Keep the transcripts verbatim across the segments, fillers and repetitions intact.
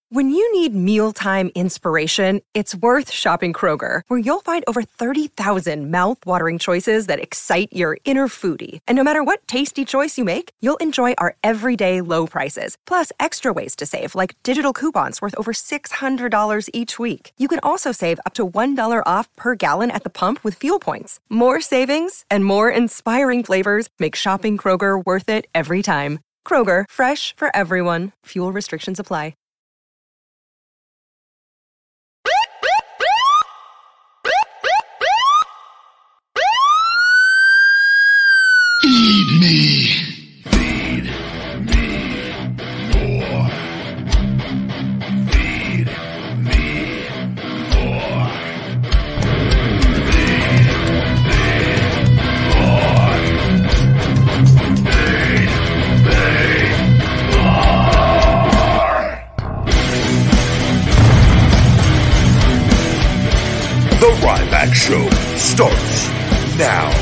When you need mealtime inspiration, it's worth shopping Kroger, where you'll find over thirty thousand mouth-watering choices that excite your inner foodie. And no matter what tasty choice you make, you'll enjoy our everyday low prices, plus extra ways to save, like digital coupons worth over six hundred dollars each week. You can also save up to one dollar off per gallon at the pump with fuel points. More savings and more inspiring flavors make shopping Kroger worth it every time. Kroger, fresh for everyone. Fuel restrictions apply. Feed me. Feed me more. Feed me more. Feed me more. Feed me more. The Ryback Show starts now.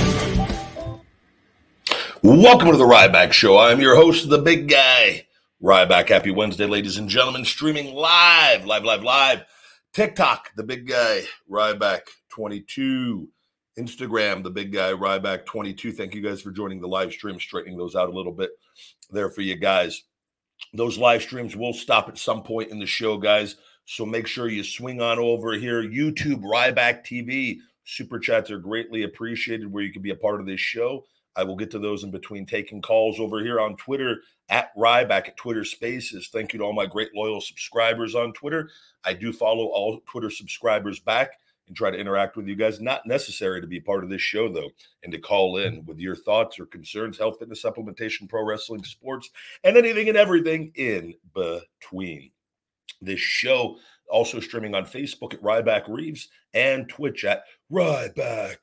Welcome to the Ryback Show. I'm your host, the big guy, Ryback. Happy Wednesday, ladies and gentlemen. Streaming live, live, live, live. TikTok, the big guy, Ryback twenty-two. Instagram, the big guy, Ryback twenty-two. Thank you guys for joining the live stream, straightening those out a little bit there for you guys. Those live streams will stop at some point in the show, guys. So make sure you swing on over here. YouTube, Ryback T V. Super chats are greatly appreciated where you can be a part of this show. I will get to those in between taking calls over here on Twitter at Ryback at Twitter Spaces. Thank you to all my great loyal subscribers on Twitter. I do follow all Twitter subscribers back and try to interact with you guys. Not necessary to be part of this show, though, and to call in with your thoughts or concerns, health, fitness, supplementation, pro wrestling, sports, and anything and everything in between. This show also streaming on Facebook at Ryback Reeves and Twitch at Ryback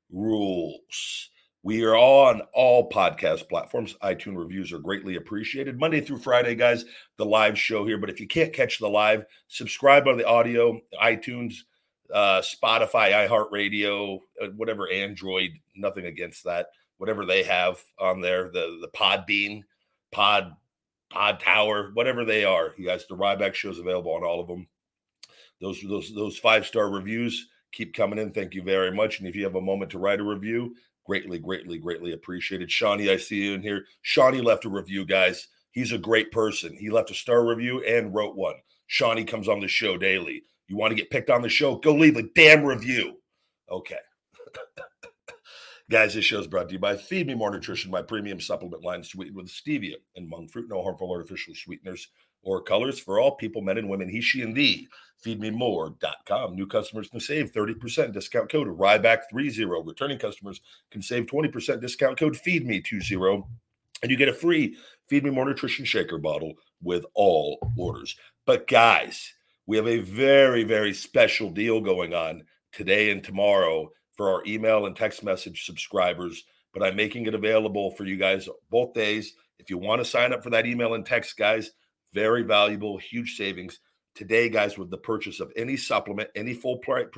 Rules. We are on all podcast platforms. iTunes reviews are greatly appreciated. Monday through Friday, guys, the live show here. But if you can't catch the live, subscribe on the audio, iTunes, uh, Spotify, iHeartRadio, uh, whatever Android, nothing against that, whatever they have on there, the, the Podbean, Pod, Pod Tower, whatever they are. You guys, the Ryback Show is available on all of them. Those, those, those five-star reviews keep coming in. Thank you very much. And if you have a moment to write a review, Greatly, greatly, greatly appreciated. Shawnee, I see you in here. Shawnee left a review, guys. He's a great person. He left a star review and wrote one. Shawnee comes on the show daily. You want to get picked on the show? Go leave a damn review. Okay. Guys, this show is brought to you by Feed Me More Nutrition, my premium supplement line sweetened with stevia and monk fruit. No harmful artificial sweeteners or colors for all people, men and women, he, she, and thee. feed me more dot com. New customers can save thirty percent. Discount code Ryback thirty. Returning customers can save twenty percent. Discount code Feed Me twenty. And you get a free Feed Me More Nutrition shaker bottle with all orders. But guys, we have a very, very special deal going on today and tomorrow for our email and text message subscribers. But I'm making it available for you guys both days. If you want to sign up for that email and text, guys, very valuable, huge savings. Today, guys, with the purchase of any supplement, any full price,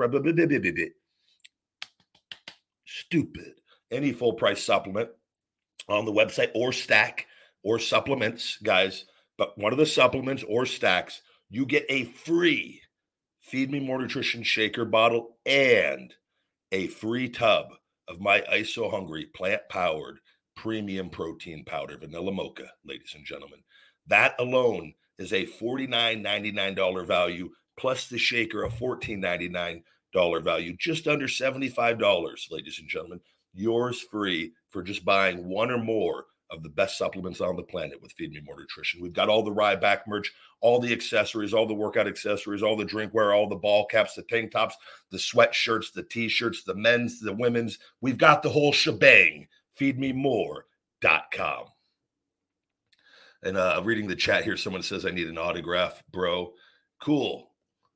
stupid, any full price supplement on the website or stack or supplements, guys, but one of the supplements or stacks, you get a free Feed Me More Nutrition shaker bottle and a free tub of my ISO Hungry plant-powered premium protein powder, vanilla mocha, ladies and gentlemen. That alone is a forty-nine ninety-nine value, plus the shaker a fourteen ninety-nine value, just under seventy-five dollars, ladies and gentlemen. Yours free for just buying one or more of the best supplements on the planet with Feed Me More Nutrition. We've got all the Ryback merch, all the accessories, all the workout accessories, all the drinkware, all the ball caps, the tank tops, the sweatshirts, the t-shirts, the men's, the women's. We've got the whole shebang. feed me more dot com. And uh, reading the chat here, someone says, I need an autograph, bro. Cool.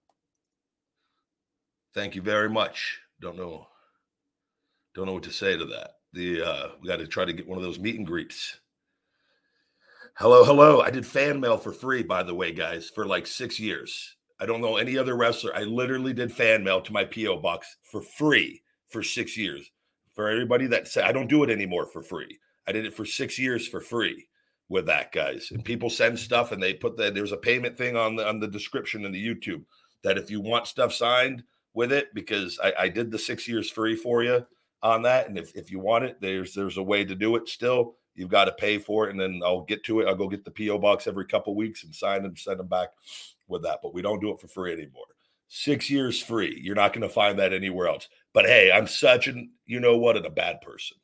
Thank you very much. Don't know. Don't know what to say to that. The uh, we got to try to get one of those meet and greets. Hello, hello. I did fan mail for free, by the way, guys, for like six years. I don't know any other wrestler. I literally did fan mail to my P O box for free for six years. For everybody that said, I don't do it anymore for free. I did it for six years for free. with that, guys. And people send stuff and they put that there's a payment thing on the on the description in the YouTube that if you want stuff signed with it, because I, I did the six years free for you on that. And if, if you want it, there's there's a way to do it still. You've got to pay for it, and then I'll get to it. I'll go get the P O box every couple of weeks and sign them, send them back with that. But we don't do it for free anymore. Six years free. You're not going to find that anywhere else. But hey, I'm such an, you know what, and a bad person.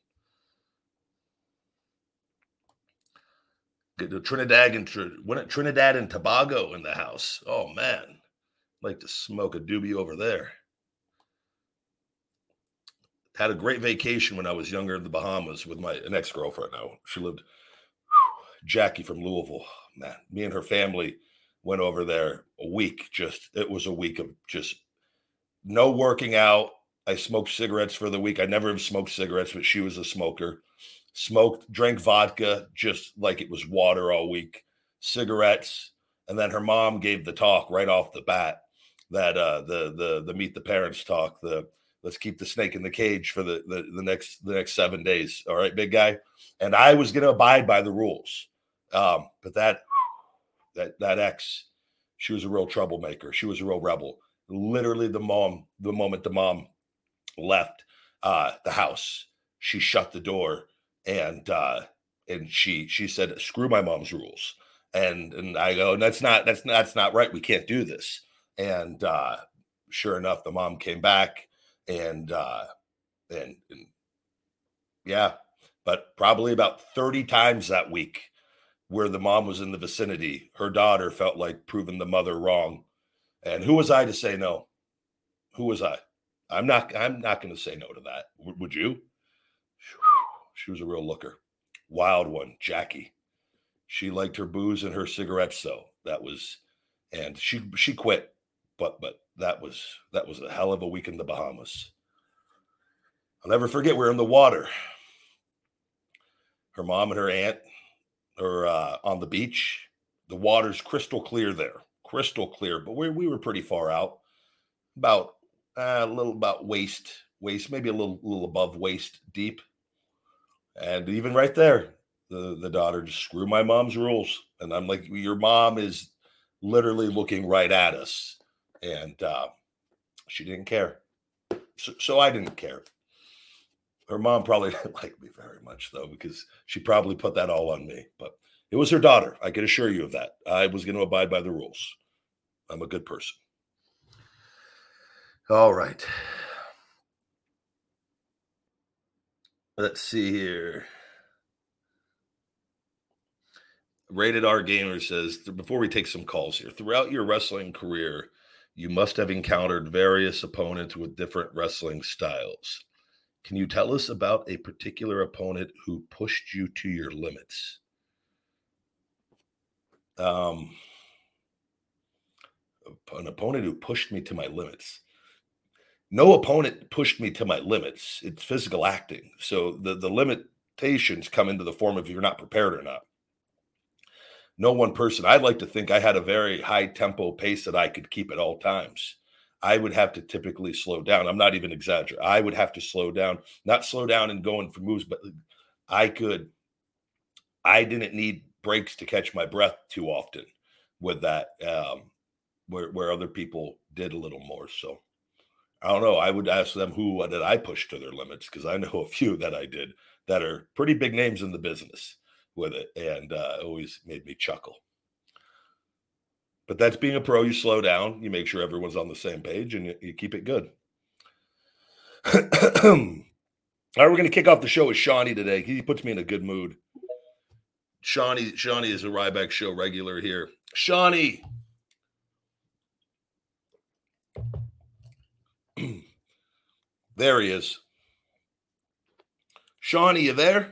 Get the Trinidad and Trinidad and Tobago in the house. Oh man, I'd like to smoke a doobie over there. Had a great vacation when I was younger in the Bahamas with my an ex-girlfriend now. She lived, whew, Jackie from Louisville. Man, me and her family went over there a week. Just, it was a week of just no working out. I smoked cigarettes for the week. I never have smoked cigarettes, but she was a smoker. Smoked, drank vodka just like it was water all week. Cigarettes. And then her mom gave the talk right off the bat that uh, the the the meet the parents talk, the let's keep the snake in the cage for the, the, the next the next seven days. All right, big guy. And I was going to abide by the rules. Um, but that, that, that ex, she was a real troublemaker. She was a real rebel. Literally the mom, the moment the mom left uh, the house, she shut the door and, uh, and she, she said, screw my mom's rules. And, and I go, that's not, that's not, that's not right. We can't do this. And uh, sure enough, the mom came back. And, uh, and, and yeah, but probably about thirty times that week where the mom was in the vicinity, her daughter felt like proving the mother wrong. And who was I to say no? Who was I? I'm not, I'm not going to say no to that. W- would you? She was a real looker. Wild one, Jackie. She liked her booze and her cigarettes. So that was, and she, she quit, but, but that was, that was a hell of a week in the Bahamas. I'll never forget. We were in the water. Her mom and her aunt are uh, on the beach. The water's crystal clear there, crystal clear, but we, we were pretty far out, about uh, a little about waist, waist, maybe a little, little above waist deep. And even right there, the, the daughter just screw my mom's rules. And I'm like, your mom is literally looking right at us. And uh, she didn't care. So, so I didn't care. Her mom probably didn't like me very much, though, because she probably put that all on me. But it was her daughter. I can assure you of that. I was going to abide by the rules. I'm a good person. All right. Let's see here. Rated R Gamer says, before we take some calls here, throughout your wrestling career, you must have encountered various opponents with different wrestling styles. Can you tell us about a particular opponent who pushed you to your limits? Um, an opponent who pushed me to my limits. No opponent pushed me to my limits. It's physical acting. So the, the limitations come into the form of if you're not prepared or not. No one person. I'd like to think I had a very high tempo pace that I could keep at all times. I would have to typically slow down. I'm not even exaggerating. I would have to slow down, not slow down and going for moves, but I could, I didn't need breaks to catch my breath too often with that, um, where, where other people did a little more. So I don't know. I would ask them who did I push to their limits, because I know a few that I did that are pretty big names in the business with it, and uh, always made me chuckle. But that's being a pro. You slow down, you make sure everyone's on the same page, and you, you keep it good. All right, we're going to kick off the show with Shawnee today. He puts me in a good mood. Shawnee, Shawnee is a Ryback Show regular here. Shawnee. There he is. Shawnee, you there?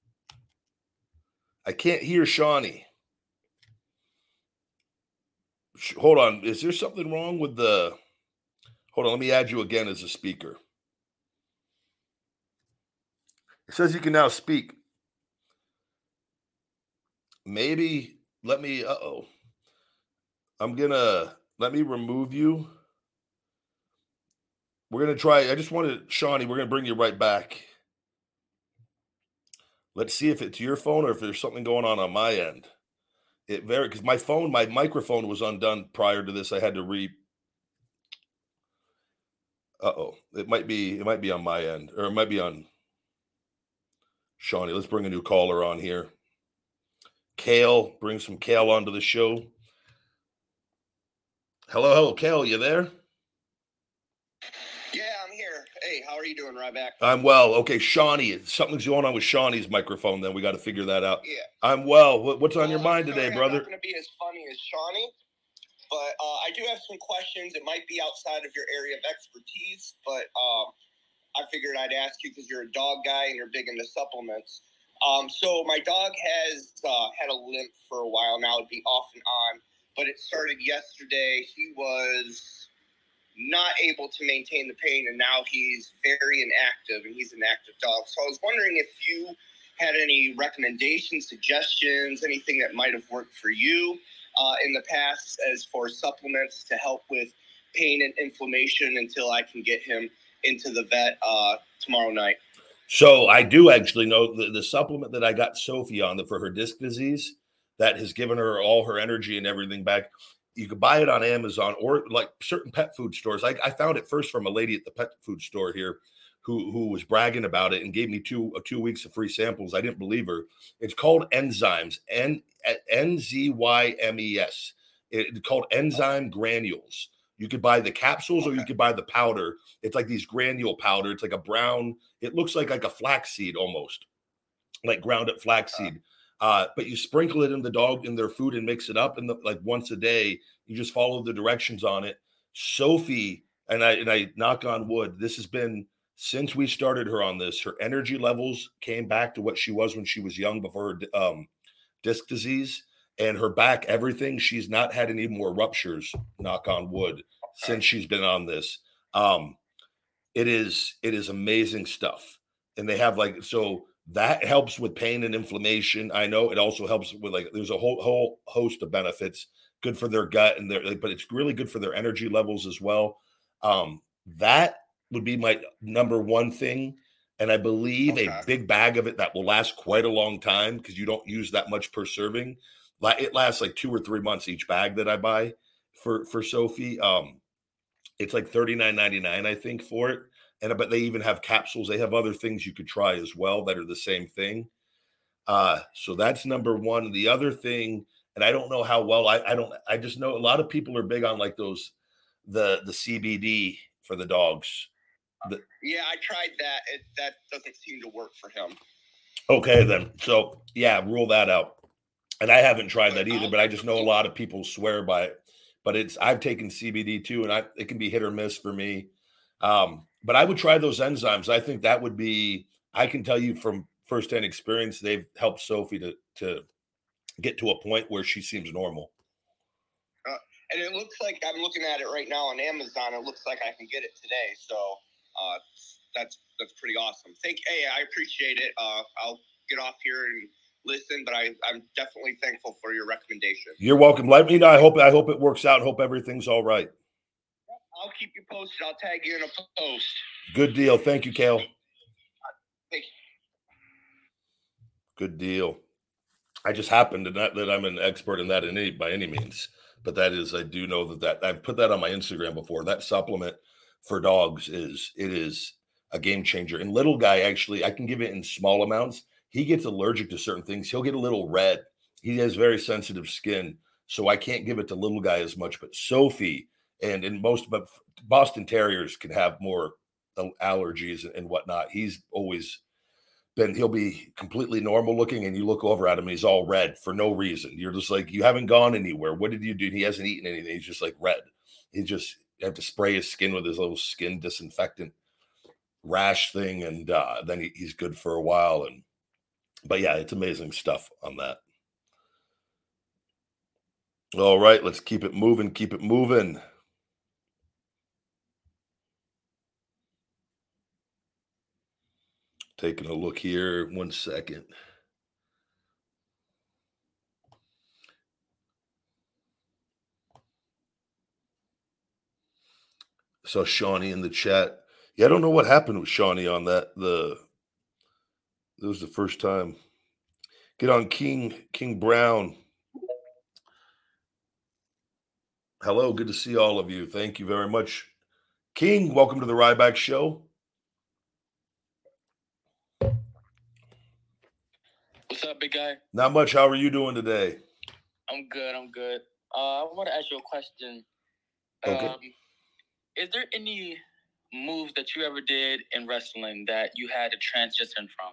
I can't hear Shawnee. Hold on. Is there something wrong with the... Hold on. Let me add you again as a speaker. It says you can now speak. Maybe let me... Uh-oh. I'm going to... Let me remove you. We're going to try... I just wanted... Shawnee, we're going to bring you right back. Let's see if it's your phone or if there's something going on on my end. It very because my phone, my microphone was undone prior to this. I had to re. Uh oh, it might be it might be on my end, or it might be on Shawnee. Let's bring a new caller on here. Kale, bring some Kale onto the show. Hello, hello, Kale, you there? Yeah, I'm here. Hey, how are you doing, Ryback? I'm well. Okay, Shawnee, something's going on with Shawnee's microphone. Then we got to figure that out. Yeah. I'm well. What, what's on well, your mind I'm today, sorry brother? I'm not going to be as funny as Shawnee, but uh, I do have some questions. It might be outside of your area of expertise, but um, I figured I'd ask you because you're a dog guy and you're big into supplements. Um, so my dog has uh, had a limp for a while now. It'd be off and on, but it started yesterday. He was not able to maintain the pain, and now he's very inactive, and he's an active dog. So I was wondering if you had any recommendations, suggestions, anything that might have worked for you uh, in the past as for supplements to help with pain and inflammation until I can get him into the vet uh, tomorrow night. So I do actually know the, the supplement that I got Sophie on the, for her disc disease that has given her all her energy and everything back. You could buy it on Amazon or like certain pet food stores. I, I found it first from a lady at the pet food store here who, who was bragging about it and gave me two uh, two weeks of free samples. I didn't believe her. It's called Enzymes, N N Z Y M E S. It's called Enzyme Granules. You could buy the capsules or you could buy the powder. It's like these granule powder. It's like a brown, it looks like like a flaxseed almost, like ground up flaxseed. Uh, but you sprinkle it in the dog in their food and mix it up, and like once a day, you just follow the directions on it. Sophie, and I and I knock on wood, this has been since we started her on this. Her energy levels came back to what she was when she was young before her um, disc disease, and her back, everything. She's not had any more ruptures. Knock on wood, since she's been on this. Um, it is it is amazing stuff, and they have like so. That helps with pain and inflammation. I know it also helps with like there's a whole whole host of benefits. Good for their gut and their, but it's really good for their energy levels as well. Um, that would be my number one thing, and I believe okay. a big bag of it that will last quite a long time because you don't use that much per serving. Like it lasts like two or three months each bag that I buy for for Sophie. Um, it's like thirty-nine ninety-nine, I think, for it. And but they even have capsules. They have other things you could try as well that are the same thing. Uh, so that's number one. And the other thing, and I don't know how well I, I don't. I just know a lot of people are big on like those the the C B D for the dogs. The, yeah, I tried that. It, that doesn't seem to work for him. Okay, then. So yeah, rule that out. And I haven't tried that either, but I just know a lot of people swear by it. But it's I've taken C B D too, and I it can be hit or miss for me. Um, but I would try those enzymes. I think that would be, I can tell you from firsthand experience, they've helped Sophie to, to get to a point where she seems normal. Uh, and it looks like I'm looking at it right now on Amazon. It looks like I can get it today. So uh, that's, that's pretty awesome. Thank you. Hey, I appreciate it. Uh, I'll get off here and listen, but I, I'm definitely thankful for your recommendation. You're welcome. Let me know. I hope, I hope it works out. Hope everything's all right. I'll keep you posted. I'll tag you in a post. Good deal. Thank you, Kale. Thank you. Good deal. I just happen to not that I'm an expert in that in any by any means, but that is I do know that that I've put that on my Instagram before. That supplement for dogs is it is a game changer. And little guy actually, I can give it in small amounts. He gets allergic to certain things. He'll get a little red. He has very sensitive skin, so I can't give it to little guy as much. But Sophie. And in most, but Boston Terriers can have more allergies and whatnot. He's always been, he'll be completely normal looking, and you look over at him, and he's all red for no reason. You're just like, you haven't gone anywhere. What did you do? He hasn't eaten anything. He's just like red. He just you have to spray his skin with his little skin disinfectant rash thing, and uh, then he, he's good for a while. And but yeah, it's amazing stuff on that. All right, let's keep it moving. Keep it moving. Taking a look here. One second. So Shawnee in the chat. Yeah, I don't know what happened with Shawnee on that. The It was the first time. Get on King King Brown. Hello, good to see all of you. Thank you very much. King, welcome to the Ryback Show. What's up, big guy? Not much. How are you doing today? I'm good. I'm good. Uh, I want to ask you a question. Okay. Um, is there any moves that you ever did in wrestling that you had to transition from?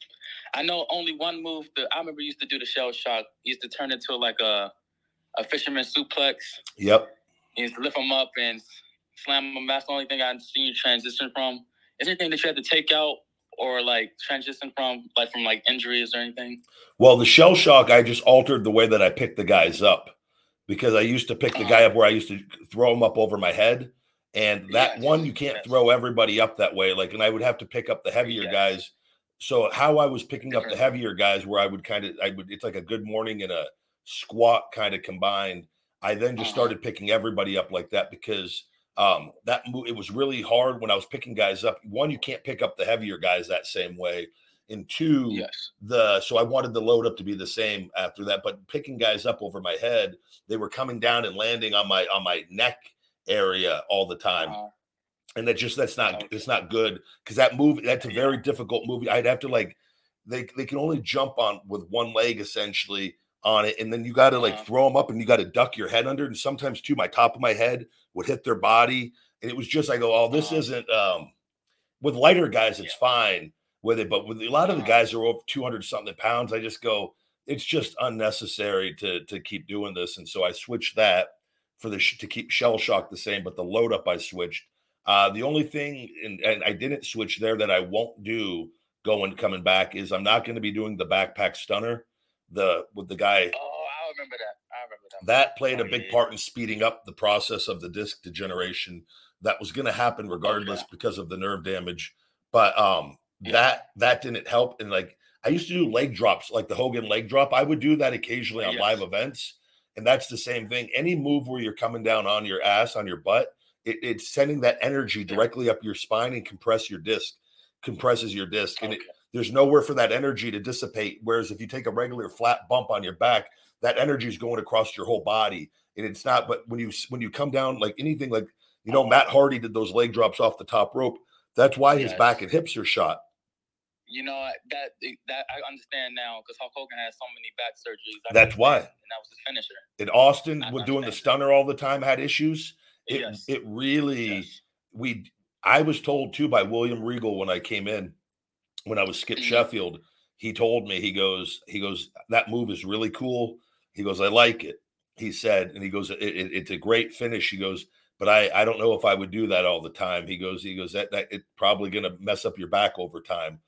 I know only one move that I remember used to do the shell shock. Used to turn into like a a fisherman suplex. Yep. You used to lift them up and slam them. That's the only thing I've seen you transition from. Is there anything that you had to take out or like transition from, like from like injuries or anything? Well, the shell shock, I just altered the way that I picked the guys up because I used to pick the guy up where I used to throw him up over my head. And that Yes, one, you can't yes. throw everybody up that way. Like, and I would have to pick up the heavier Yes. guys. So how I was picking up the Different. heavier guys where I would kind of, I would, it's like a good morning and a squat kind of combined. I then just Uh-huh. started picking everybody up like that because um, that move, it was really hard when I was picking guys up. One, you can't pick up the heavier guys that same way. And two, Yes. the so I wanted the load up to be the same after that. But picking guys up over my head, they were coming down and landing on my on my neck area all the time. Uh-huh. And that just that's not Okay. it's not good because that move that's a Yeah. very difficult movie. I'd have to like they they can only jump on with one leg essentially on it, and then you got to like Uh-huh. throw them up and you got to duck your head under. And sometimes too, my top of my head would hit their body, and it was just I go, oh, this Uh-huh. isn't um with lighter guys, it's fine with it, but with a lot of the Uh-huh. guys who are over two hundred something pounds, I just go, it's just unnecessary to to keep doing this, and so I switched that for the sh- to keep shell shock the same, but the load up I switched. Uh, the only thing, and, and I didn't switch there that I won't do going coming back is I'm not going to be doing the backpack stunner, the with the guy Oh, I remember that. I remember that. that played a Oh, big yeah. part in speeding up the process of the disc degeneration that was going to happen regardless Okay. because of the nerve damage. But um, Yeah. that that didn't help. And like I used to do leg drops, like the Hogan leg drop. I would do that occasionally on Yes. live events, and that's the same thing. Any move where you're coming down on your ass, on your butt, it, it's sending that energy directly up your spine and compress your disc, compresses your disc, and Okay. it, there's nowhere for that energy to dissipate. Whereas if you take a regular flat bump on your back, that energy is going across your whole body, and it's not. But when you when you come down like anything, like you know, Uh-huh. Matt Hardy did those leg drops off the top rope. That's why his Yes. back and hips are shot. You know that that I understand now because Hulk Hogan has so many back surgeries. I That's why. understand, and that was his finisher. And Austin, I with doing the understand. stunner all the time, had issues. It Yes. it really Yes. we. I was told too by William Regal when I came in, when I was Skip Mhm. Sheffield. He told me he goes he goes that move is really cool. He goes I like it. He said, and he goes it, it, it's a great finish. He goes, but I I don't know if I would do that all the time. He goes he goes that that it's probably going to mess up your back over time.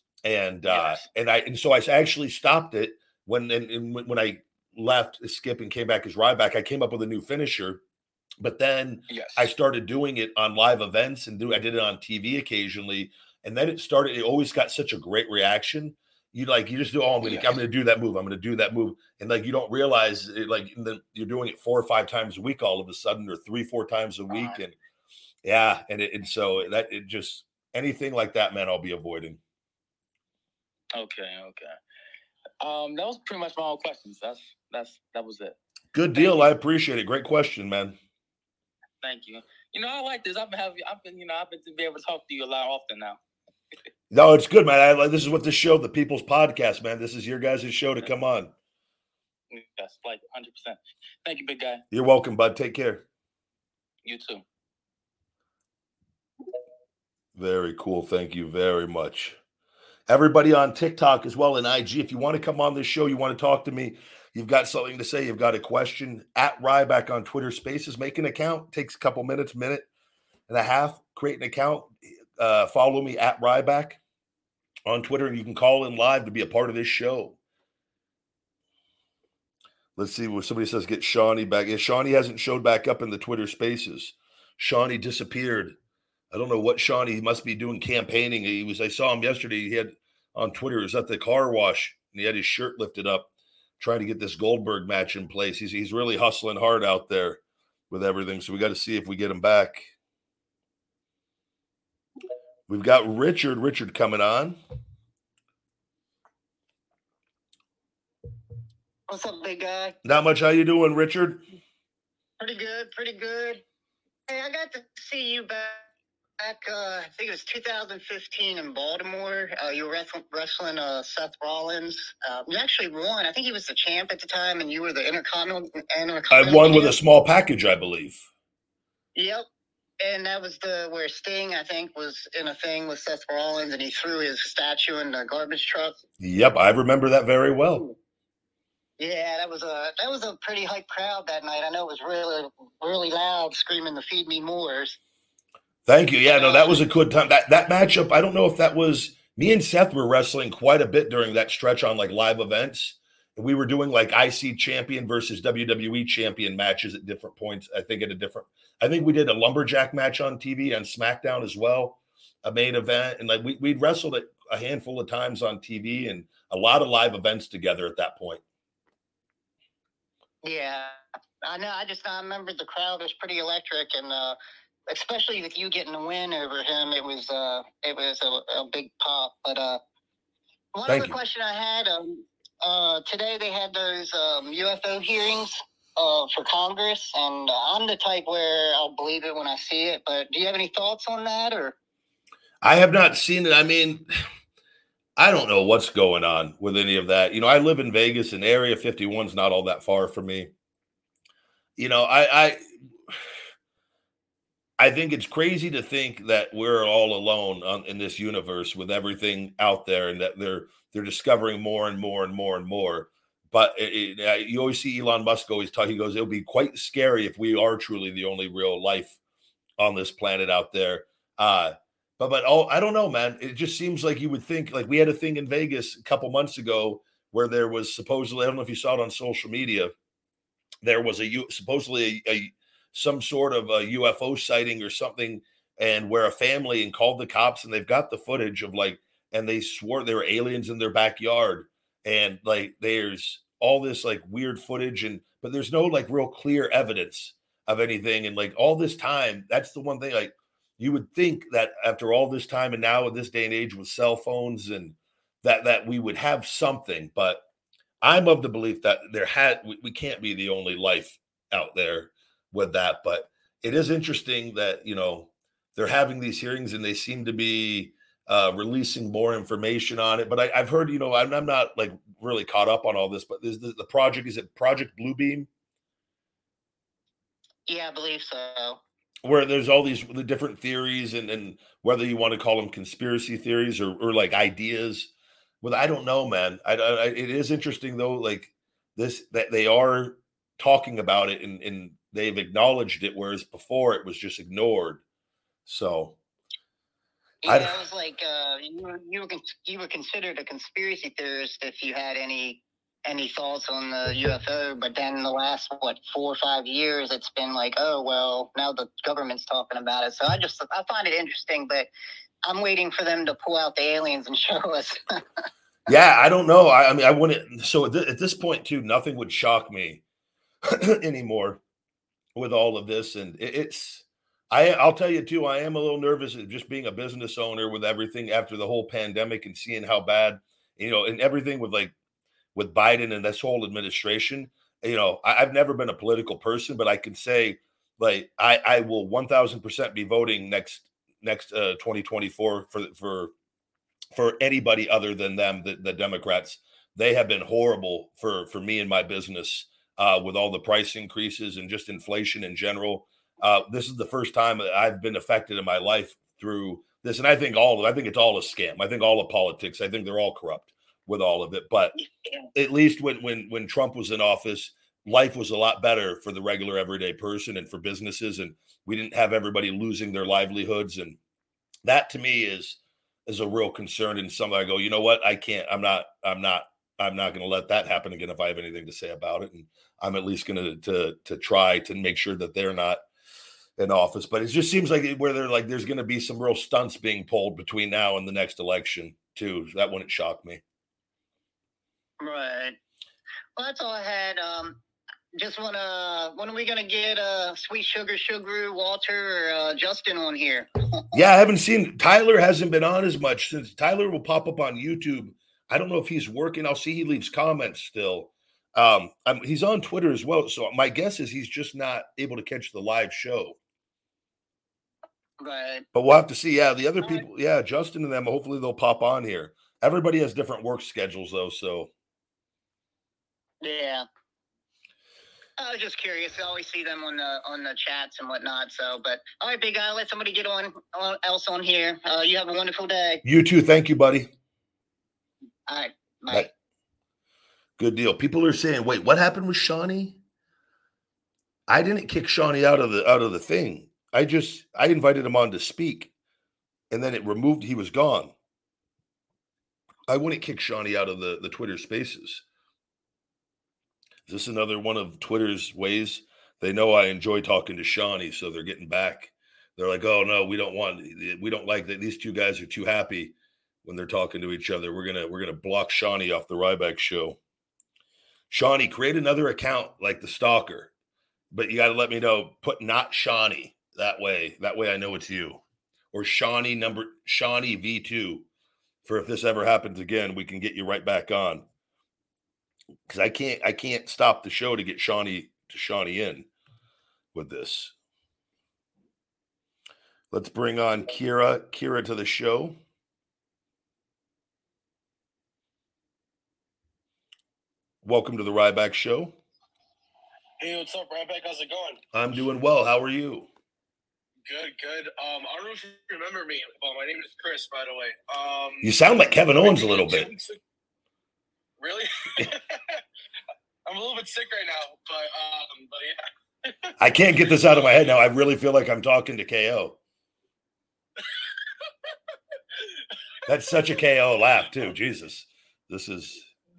And uh, Yes. and I and so I actually stopped it when and, and when when I left Skip and came back as Ryback. I came up with a new finisher, but then Yes. I started doing it on live events and do I did it on T V occasionally, and then it started. It always got such a great reaction. You like you just do. Oh, I'm gonna Yes. I'm gonna do that move. I'm gonna do that move, and like you don't realize it, like then you're doing it four or five times a week all of a sudden, or three four times a week, Uh-huh. and yeah, and it, and so that it just anything like that, man, I'll be avoiding. Okay. Okay. Um, that was pretty much my whole questions. That's that's that was it. Good Thank deal. you. I appreciate it. Great question, man. Thank you. You know, I like this. I've been having, I've been, you know, I've been to be able to talk to you a lot often now. No, it's good, man. I, like this is what this show, the People's Podcast, man. This is your guys' show to come on. Yes, like one hundred percent. Thank you, big guy. You're welcome, bud. Take care. You too. Very cool. Thank you very much. Everybody on TikTok as well and I G, if you want to come on this show, you want to talk to me, you've got something to say, you've got a question, at Ryback on Twitter Spaces, make an account. Takes a couple minutes, minute and a half. Create an account. Uh, follow me at Ryback on Twitter, and you can call in live to be a part of this show. Let's see what somebody says. Get Shawnee back. Yeah, Shawnee hasn't showed back up in the Twitter Spaces. Shawnee disappeared. I don't know what Shawnee, he must be doing campaigning. He was, I saw him yesterday. He had on Twitter, he was at the car wash and he had his shirt lifted up, trying to get this Goldberg match in place. He's he's really hustling hard out there with everything. So we got to see if we get him back. We've got Richard, Richard coming on. What's up, big guy? Not much. How you doing, Richard? Pretty good, pretty good. Hey, I got to see you back, back uh, I think it was two thousand fifteen in Baltimore. Uh, you were wrestling, wrestling uh, Seth Rollins. Uh, you actually won. I think he was the champ at the time, and you were the Intercontinental. I won with a small package, I believe. Yep. And that was the where Sting, I think, was in a thing with Seth Rollins, and he threw his statue in the garbage truck. Yep, I remember that very well. Yeah, that was a that was a pretty hype crowd that night. I know it was really really loud, screaming the "Feed Me Moors." Thank you. Yeah, no, that was a good time. That that matchup, I don't know if that was me and Seth were wrestling quite a bit during that stretch on like live events. And we were doing like I C champion versus W W E champion matches at different points. I think at a different, I think we did a lumberjack match on T V on SmackDown as well, a main event. And like we we'd wrestled it a handful of times on T V and a lot of live events together at that point. Yeah, I know. I just I remember the crowd was pretty electric, and uh, especially with you getting the win over him, it was uh, it was a, a big pop. But uh, one Thank other you. question I had, um, uh, today they had those um, U F O hearings uh, for Congress, and uh, I'm the type where I'll believe it when I see it. But do you have any thoughts on that, or? I have not seen it. I mean, I don't know what's going on with any of that. You know, I live in Vegas, and Area fifty-one is not all that far from me. You know, I, I, I think it's crazy to think that we're all alone on, in this universe with everything out there, and that they're they're discovering more and more and more and more. But it, it, you always see Elon Musk always talk. He goes, "It'll be quite scary if we are truly the only real life on this planet out there." Uh, But but oh, I don't know, man. It just seems like you would think, like we had a thing in Vegas a couple months ago where there was supposedly, I don't know if you saw it on social media, there was a supposedly a, a some sort of a U F O sighting or something, and where a family and called the cops, and they've got the footage of like, and they swore there were aliens in their backyard, and like there's all this like weird footage, and but there's no like real clear evidence of anything, and like all this time, that's the one thing like. You would think that after all this time and now in this day and age with cell phones and that that we would have something, but I'm of the belief that there had we, we can't be the only life out there with that. But it is interesting that, you know, they're having these hearings and they seem to be uh, releasing more information on it. But I, I've heard, you know, I'm, I'm not like really caught up on all this, but is the, the project, is it Project Bluebeam? Yeah, I believe so. Where there's all these the different theories and, and whether you want to call them conspiracy theories or, or like ideas. Well, I don't know, man. I, I, it is interesting though, like this, that they are talking about it and, and they've acknowledged it, whereas before it was just ignored. So. Yeah, I, it was like uh, you were, you were you were considered a conspiracy theorist if you had any any thoughts on the U F O, but then the last, what, four or five years, it's been like, oh, well, now the government's talking about it. So I just, I find it interesting, but I'm waiting for them to pull out the aliens and show us. Yeah, I don't know. I, I mean, I wouldn't, so at, th- at this point too, nothing would shock me anymore with all of this. And it, it's, I, I'll tell you too, I am a little nervous of just being a business owner with everything after the whole pandemic and seeing how bad, you know, and everything with like, with Biden and this whole administration. You know, I, I've never been a political person, but I can say like, I, I will one thousand percent be voting next, next uh, twenty twenty-four for, for, for anybody other than them, the, the Democrats. They have been horrible for, for me and my business uh, with all the price increases and just inflation in general. Uh, this is the first time that I've been affected in my life through this. And I think all of I think it's all a scam. I think all of politics, I think they're all corrupt with all of it. But at least when when when Trump was in office, life was a lot better for the regular everyday person and for businesses, and we didn't have everybody losing their livelihoods. And that to me is is a real concern. And something I go, you know what, I can't, I'm not, I'm not, I'm not going to let that happen again if I have anything to say about it. And I'm at least going to to to try to make sure that they're not in office. But it just seems like where they're like there's going to be some real stunts being pulled between now and the next election too. That wouldn't shock me. Right. Well, that's all I had. Um, just want to, when are we going to get uh, Sweet Sugar Sugar, Walter, or uh, Justin on here? Yeah, I haven't seen, Tyler hasn't been on as much since Tyler will pop up on YouTube. I don't know if he's working. I'll see he leaves comments still. Um, um, he's on Twitter as well. So my guess is he's just not able to catch the live show. Right. But we'll have to see. Yeah, the other people, yeah, Justin and them, hopefully they'll pop on here. Everybody has different work schedules, though, so. Yeah. I was just curious. I always see them on the on the chats and whatnot. So, but all right, big guy, let somebody get on, on else on here. Uh, you have a wonderful day. You too. Thank you, buddy. All right. Bye. Bye. Good deal. People are saying, wait, what happened with Shawnee? I didn't kick Shawnee out of the out of the thing. I just I invited him on to speak, and then it removed. He was gone. I wouldn't kick Shawnee out of the, the Twitter Spaces. Is this another one of Twitter's ways? They know I enjoy talking to Shawnee, so they're getting back. They're like, oh no, we don't want, we don't like that. These two guys are too happy when they're talking to each other. We're gonna we're gonna block Shawnee off the Ryback Show. Shawnee, create another account like the stalker, but you got to let me know. Put not Shawnee that way. That way I know it's you, or Shawnee number Shawnee V two. For if this ever happens again, we can get you right back on. Because I can't, I can't stop the show to get Shawnee to Shawnee in with this. Let's bring on Kira, Kira to the show. Welcome to the Ryback Show. Hey, what's up, Ryback? How's it going? I'm doing well. How are you? Good, good. Um, I don't know if you remember me. Well, my name is Chris, by the way. Um, you sound like Kevin Owens a little bit. Really? I'm a little bit sick right now, but um, but yeah. I can't get this out of my head now. I really feel like I'm talking to K O. That's such a K O laugh too. Jesus, this is.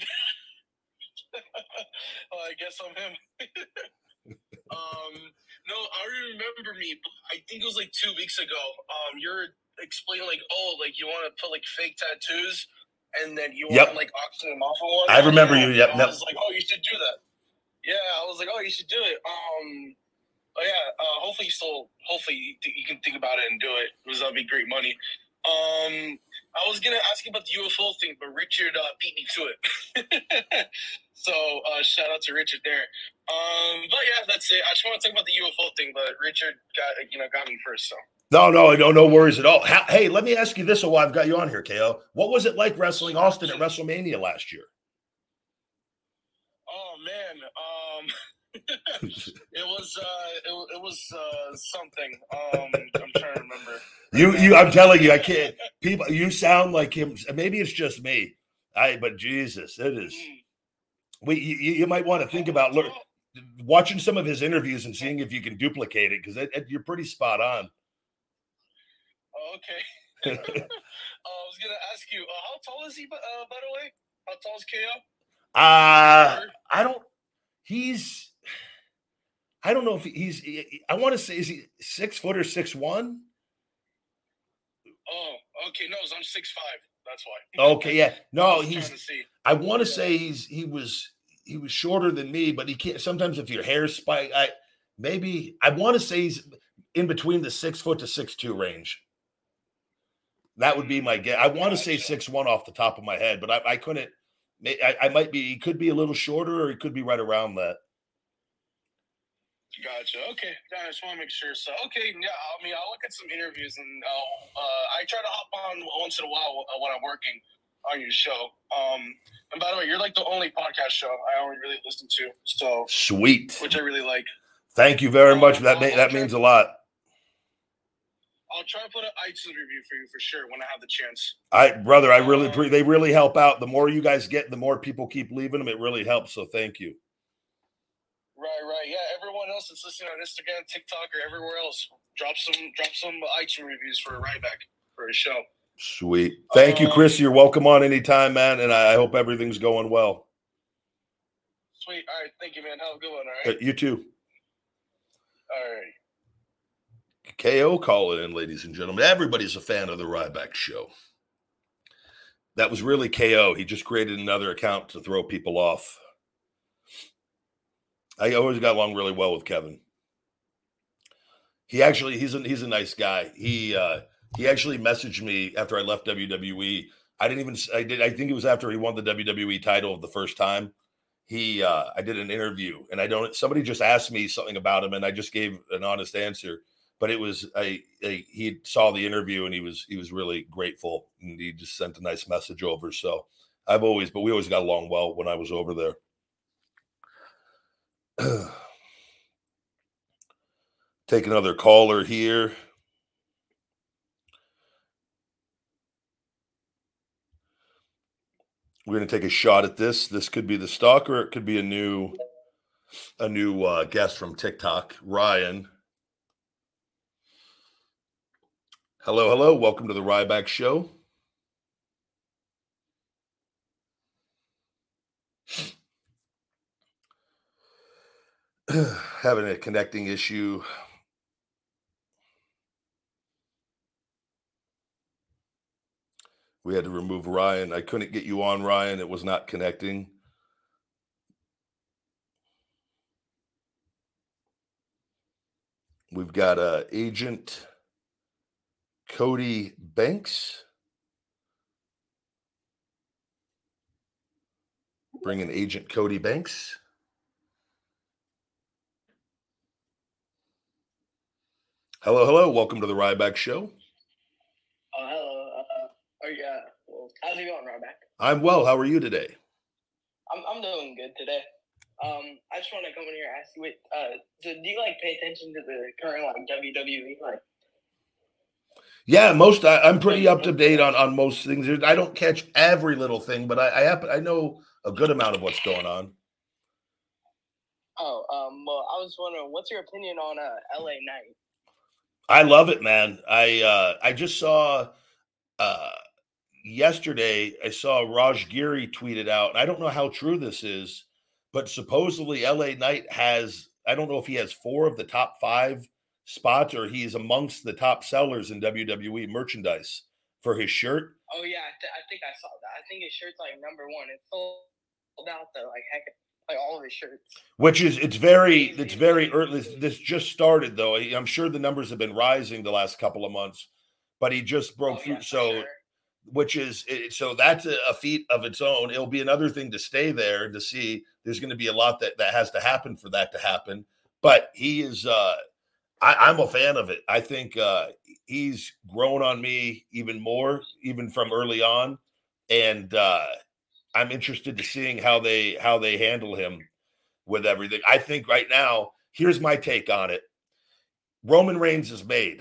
Well, I guess I'm him. um, no, I remember me. I think it was like two weeks ago. Um, you're explaining like, oh, like you want to put like fake tattoos. And then you yep. want like auction them off of one. I remember yeah. you. Yep. I was like, oh, you should do that. Yeah, I was like, oh, you should do it. Um, oh yeah. Uh, hopefully, you still, hopefully you, th- you can think about it and do it. Because that'd be great money. Um, I was gonna ask you about the U F O thing, but Richard uh, beat me to it. So uh, shout out to Richard there. Um, but yeah, that's it. I just want to talk about the U F O thing, but Richard got you know got me first, so. No, no, no, no worries at all. How, hey, let me ask you this while I've got you on here, K O. What was it like wrestling Austin at WrestleMania last year? Oh man, um, it was uh, it, it was uh, something. Um, I'm trying to remember. You, you, I'm telling you, I can't. People, you sound like him. Maybe it's just me. I, but Jesus, it is. We, you, you might want to think about look, watching some of his interviews and seeing if you can duplicate it because you're pretty spot on. Okay. uh, I was gonna ask you, uh, how tall is he? Uh, by the way, how tall is K O? Uh I don't. He's. I don't know if he's. I want to say is he six foot or six one? Oh, okay. No, I'm six five. That's why. Okay, yeah. No, I he's. I want to say he's. He was. He was shorter than me, but he can't. Sometimes if your hair spike, I maybe I want to say he's in between the six foot to six two range. That would be my guess. I want to say six one off the top of my head, but I, I couldn't. I, I might be. He could be a little shorter, or he could be right around that. Gotcha. Okay. I just want to make sure. So, okay. Yeah. I mean, I'll look at some interviews, and uh, uh, I try to hop on once in a while when I'm working on your show. Um, and by the way, you're like the only podcast show I only really listen to. So sweet, which I really like. Thank you very much. Um, that may, that means a lot. I'll try to put an iTunes review for you for sure when I have the chance. I, brother, I really, um, they really help out. The more you guys get, the more people keep leaving them. It really helps. So thank you. Right, right. Yeah, everyone else that's listening on Instagram, TikTok, or everywhere else, drop some drop some iTunes reviews for Ryback for a show. Sweet. Thank um, you, Chris. You're welcome on anytime, man, and I hope everything's going well. Sweet. All right. Thank you, man. Have a good one, all right? You too. All right. K O calling in, ladies and gentlemen. Everybody's a fan of the Ryback Show. That was really K O. He just created another account to throw people off. I always got along really well with Kevin. He actually, he's a, he's a nice guy. He uh, he actually messaged me after I left W W E. I didn't even, I did. I think it was after he won the W W E title the first time. he, uh, I did an interview, and I don't, somebody just asked me something about him, and I just gave an honest answer. But it was a, a he saw the interview, and he was he was really grateful, and he just sent a nice message over. So I've always, but we always got along well when I was over there. Take another caller here. We're going to take a shot at this. This could be the stalker. It could be a new, a new uh, guest from TikTok, Ryan. Hello, hello. Welcome to the Ryback Show. Having a connecting issue. We had to remove Ryan. I couldn't get you on, Ryan. It was not connecting. We've got uh, Agent Cody Banks. Bring in Agent Cody Banks. Hello, hello. Welcome to the Ryback Show. Oh, uh, hello. Uh, are you, uh, well, how's it going, Ryback? I'm well. How are you today? I'm I'm doing good today. Um, I just want to come in here and ask you, what, uh, so do you like pay attention to the current like W W E? Like, yeah, most I, I'm pretty up to date on on most things. I don't catch every little thing, but I I, happen, I know a good amount of what's going on. Oh, um, well, I was wondering, what's your opinion on uh, L A Knight? I love it, man. I uh, I just saw uh, yesterday. I saw Raj Giri tweeted out, and I don't know how true this is, but supposedly L A Knight has. I don't know if he has four of the top five spots, or he's amongst the top sellers in W W E merchandise for his shirt. Oh yeah, I, th- I think I saw that. I think his shirt's like number one. It's sold out though, like heck, like all of his shirts. Which is it's very it's very early. This just started though. I'm sure the numbers have been rising the last couple of months, but he just broke oh, through. Yeah, so, sure. which is so that's a, a feat of its own. It'll be another thing to stay there to see. There's going to be a lot that that has to happen for that to happen. But he is. Uh, I, I'm a fan of it. I think uh, he's grown on me even more, even from early on, and uh, I'm interested to seeing how they how they handle him with everything. I think right now, here's my take on it. Roman Reigns is made.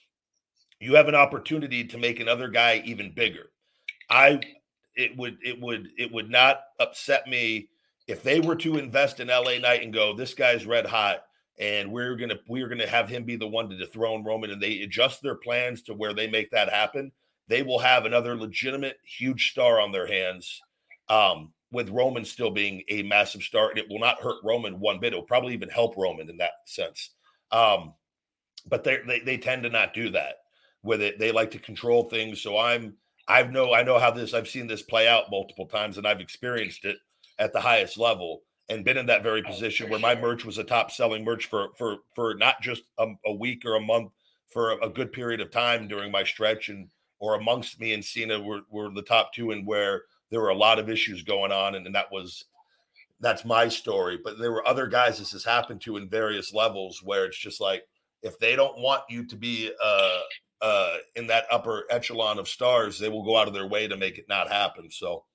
You have an opportunity to make another guy even bigger. I it would it would it would not upset me if they were to invest in L A Knight and go, this guy's red hot. And we're gonna we're gonna have him be the one to dethrone Roman, and they adjust their plans to where they make that happen. They will have another legitimate huge star on their hands, um, with Roman still being a massive star, and it will not hurt Roman one bit. It will probably even help Roman in that sense. Um, but they they they tend to not do that with it. They like to control things. So I'm I've know I know how this I've seen this play out multiple times, and I've experienced it at the highest level. And been in that very position where my merch was a top selling merch for for for not just a, a week or a month, for a, a good period of time during my stretch, and or amongst me and Cena were, were the top two, and where there were a lot of issues going on, and, and that was that's my story. But there were other guys this has happened to in various levels where it's just like, if they don't want you to be uh uh in that upper echelon of stars, they will go out of their way to make it not happen. So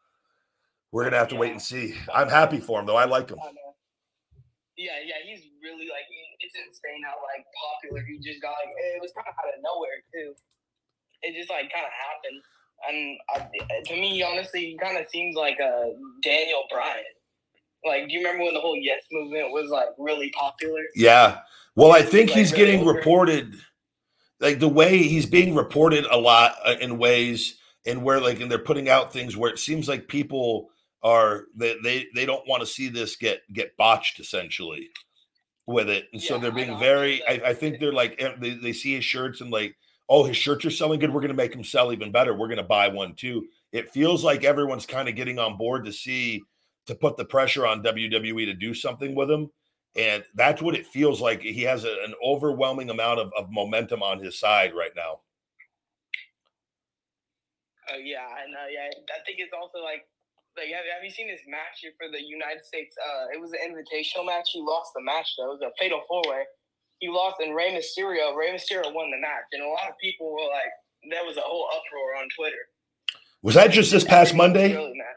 we're going to have to yeah. wait and see. I'm happy for him, though. I like him. Yeah, yeah, he's really, like, it's insane how, like, popular he just got. Like, it was kind of out of nowhere, too. It just, like, kind of happened. And I, to me, honestly, he kind of seems like a Daniel Bryan. Like, do you remember when the whole Yes movement was, like, really popular? Yeah. Well, I think like, he's really getting over. reported, like, the way he's being reported a lot in ways, and where, like, and they're putting out things where it seems like people – are they, they they don't want to see this get get botched essentially with it, and yeah, so they're being I very I, I think they're like they, they see his shirts and like, oh, his shirts are selling good, we're going to make him sell even better, we're going to buy one too. It feels like everyone's kind of getting on board to see to put the pressure on W W E to do something with him, and that's what it feels like. He has a, an overwhelming amount of, of momentum on his side right now. Oh uh, yeah, I know. Yeah, I think it's also like Like, have, have you seen his match here for the United States? Uh, it was an invitational match. He lost the match, though. It was a fatal four-way. He lost, and Rey Mysterio, Rey Mysterio won the match. And a lot of people were like, there was a whole uproar on Twitter. Was that just this past Monday?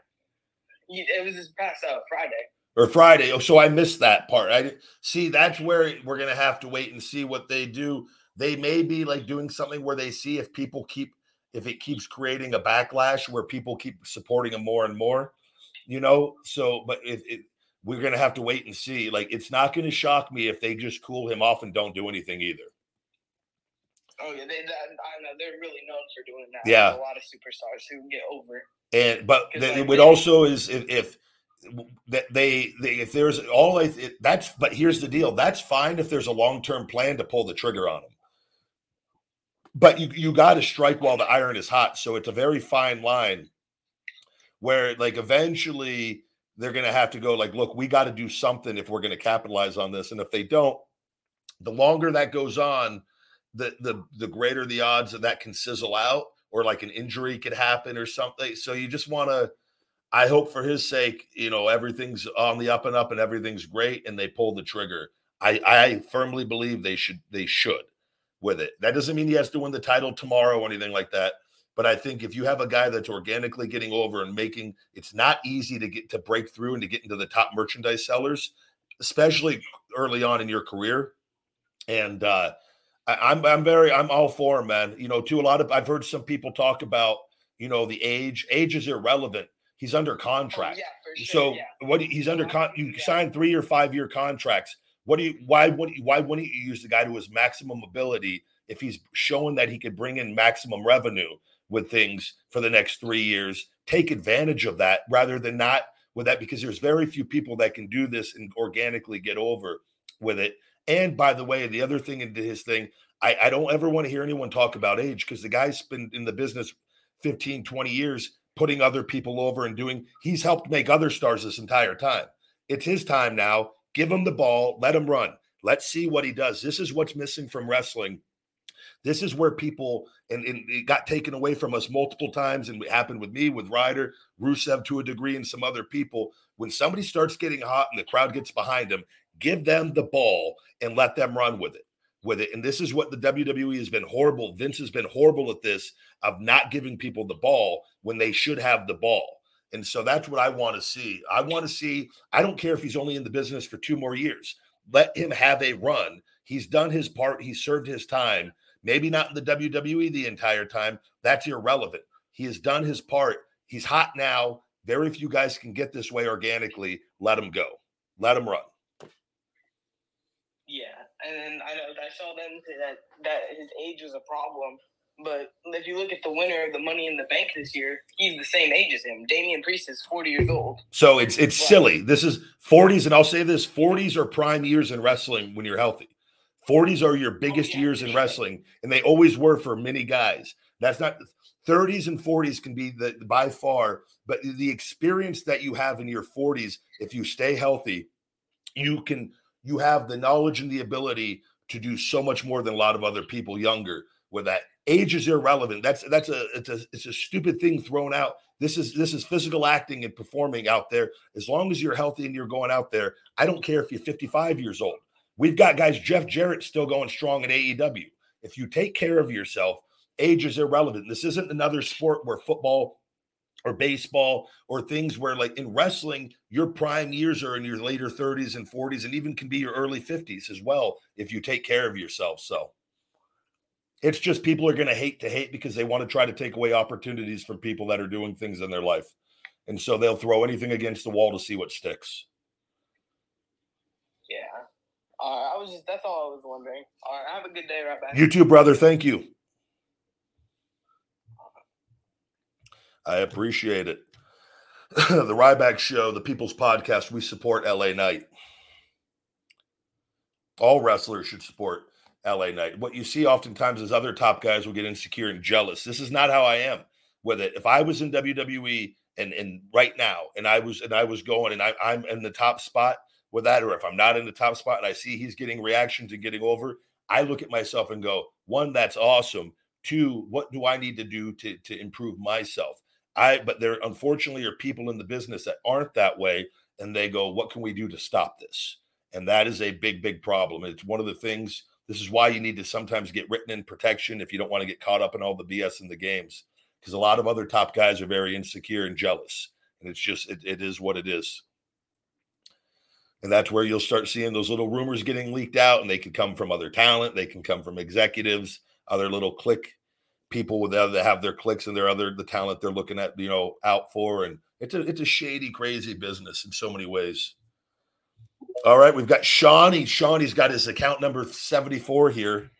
It was this past uh, Friday. Or Friday. Oh, so I missed that part. I see. That's where we're gonna have to wait and see what they do. They may be like doing something where they see if people keep, if it keeps creating a backlash where people keep supporting him more and more, you know. So, but if it, we're gonna have to wait and see. Like, it's not gonna shock me if they just cool him off and don't do anything either. Oh yeah, they, that, I know they're really known for doing that. Yeah, There's a lot of superstars who get over. And but the, like, it would also is if, if that they, they if there's all it, that's but here's the deal, that's fine if there's a long-term plan to pull the trigger on them, but you you got to strike while the iron is hot. So it's a very fine line where like eventually they're going to have to go like, look, we got to do something if we're going to capitalize on this, and if they don't, the longer that goes on, the the the greater the odds that that can sizzle out, or like an injury could happen or something. So you just want to, I hope for his sake, you know, everything's on the up and up and everything's great and they pull the trigger. I, I firmly believe they should, they should with it. That doesn't mean he has to win the title tomorrow or anything like that. But I think if you have a guy that's organically getting over and making, it's not easy to get to break through and to get into the top merchandise sellers, especially early on in your career. And, uh, I'm I'm very I'm all for him, man. You know, too, a lot of I've heard some people talk about, you know, the age. Age is irrelevant. He's under contract. Oh, yeah, for sure, so yeah. what he's under con you yeah. sign three or five year contracts. What do you why would why wouldn't you use the guy to his maximum ability if he's showing that he could bring in maximum revenue with things for the next three years? Take advantage of that rather than not with that, because there's very few people that can do this and organically get over with it. And by the way, the other thing into his thing, I, I don't ever want to hear anyone talk about age, because the guy's been in the business fifteen, twenty years, putting other people over and doing, he's helped make other stars this entire time. It's his time now. Give him the ball. Let him run. Let's see what he does. This is what's missing from wrestling. This is where people, and, and it got taken away from us multiple times, and it happened with me, with Ryder, Rusev to a degree, and some other people. When somebody starts getting hot and the crowd gets behind them, give them the ball and let them run with it. With it. And this is what the W W E has been horrible. Vince has been horrible at this, of not giving people the ball when they should have the ball. And so that's what I want to see. I want to see, I don't care if he's only in the business for two more years. Let him have a run. He's done his part. He served his time. Maybe not in the W W E the entire time. That's irrelevant. He has done his part. He's hot now. Very few guys can get this way organically. Let him go. Let him run. Yeah, and I know I saw them say that that his age was a problem, but if you look at the winner of the Money in the Bank this year, he's the same age as him. Damian Priest is forty years old. So it's it's right. Silly. This is forties, and I'll say this: forties are prime years in wrestling when you're healthy. forties are your biggest oh, yeah, years in sure. wrestling, and they always were for many guys. That's not thirties and forties can be the by far, but the experience that you have in your forties, if you stay healthy, you can. You have the knowledge and the ability to do so much more than a lot of other people younger with that. Age is irrelevant. That's that's a it's a it's a stupid thing thrown out. This is this is physical acting and performing out there. As long as you're healthy and you're going out there, I don't care if you're fifty-five years old. We've got guys, Jeff Jarrett still going strong in A E W. If you take care of yourself, age is irrelevant. This isn't another sport where football or baseball or things where, like in wrestling, your prime years are in your later thirties and forties, and even can be your early fifties as well if you take care of yourself. So it's just people are going to hate to hate because they want to try to take away opportunities from people that are doing things in their life. And so they'll throw anything against the wall to see what sticks. Yeah. Uh, I was just, that's all I was wondering. All right. Have a good day right back. You too, brother. Thank you. I appreciate it. The Ryback Show, the People's Podcast, we support L A Knight. All wrestlers should support L A Knight. What you see oftentimes is other top guys will get insecure and jealous. This is not how I am with it. If I was in W W E and, and right now, and I was and I was going and I, I'm in the top spot with that, or if I'm not in the top spot and I see he's getting reactions and getting over, I look at myself and go, one, that's awesome. Two, what do I need to do to, to improve myself? I, but there unfortunately are people in the business that aren't that way, and they go, what can we do to stop this? And that is a big, big problem. It's one of the things, this is why you need to sometimes get written in protection if you don't want to get caught up in all the B S in the games, because a lot of other top guys are very insecure and jealous. And it's just, it, it is what it is. And that's where you'll start seeing those little rumors getting leaked out, and they can come from other talent. They can come from executives, other little click people with that have their clicks and their other, the talent they're looking at, you know, out for. And it's a, it's a shady, crazy business in so many ways. All right. We've got Shawnee. Shawnee's got his account number seventy-four here.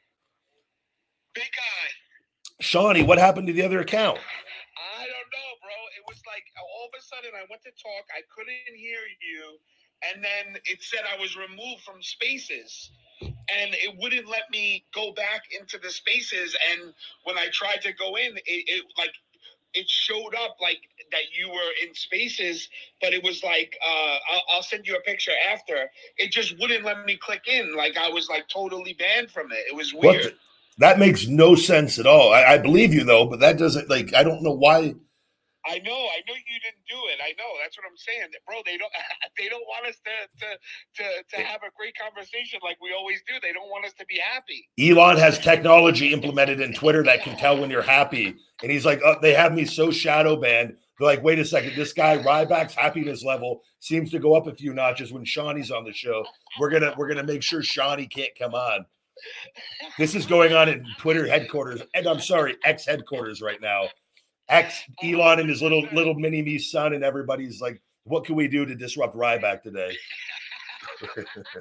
Big guy. Shawnee, what happened to the other account? I don't know, bro. It was like all of a sudden I went to talk. I couldn't hear you. And then it said I was removed from Spaces. And it wouldn't let me go back into the Spaces. And when I tried to go in, it, it like it showed up like that you were in Spaces, but it was like uh, I'll, I'll send you a picture after. It just wouldn't let me click in. Like I was like totally banned from it. It was weird. What the, that makes no sense at all. I, I believe you though, but that doesn't, like, I don't know why. I know, I know you didn't do it. I know, that's what I'm saying, bro. They don't, they don't want us to, to, to, to have a great conversation like we always do. They don't want us to be happy. Elon has technology implemented in Twitter that can tell when you're happy, and he's like, oh, they have me so shadow banned. They're like, wait a second, this guy Ryback's happiness level seems to go up a few notches when Shawnee's on the show. We're gonna, we're gonna make sure Shawnee can't come on. This is going on in Twitter headquarters, and I'm sorry, X headquarters right now. Ex Elon and his little little mini me son, and everybody's like, what can we do to disrupt Ryback today? Big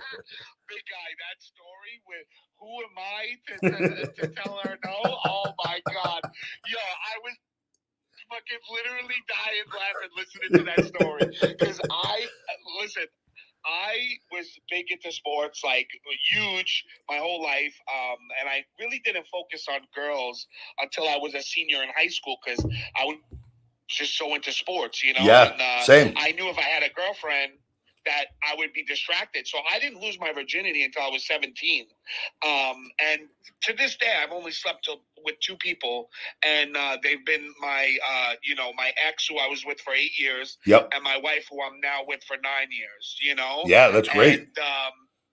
guy, that story with who am I to, to, to tell her no? Oh my God. Yo, I was fucking literally dying laughing listening to that story. Because I, listen, I was big into sports, like huge my whole life. Um, and I really didn't focus on girls until I was a senior in high school because I was just so into sports, you know? Yeah, and, uh, same. I knew if I had a girlfriend that I would be distracted. So I didn't lose my virginity until I was seventeen. Um, and to this day, I've only slept to, with two people. And uh, they've been my, uh, you know, my ex who I was with for eight years. Yep. And my wife who I'm now with for nine years, you know? Yeah, that's great. And, um,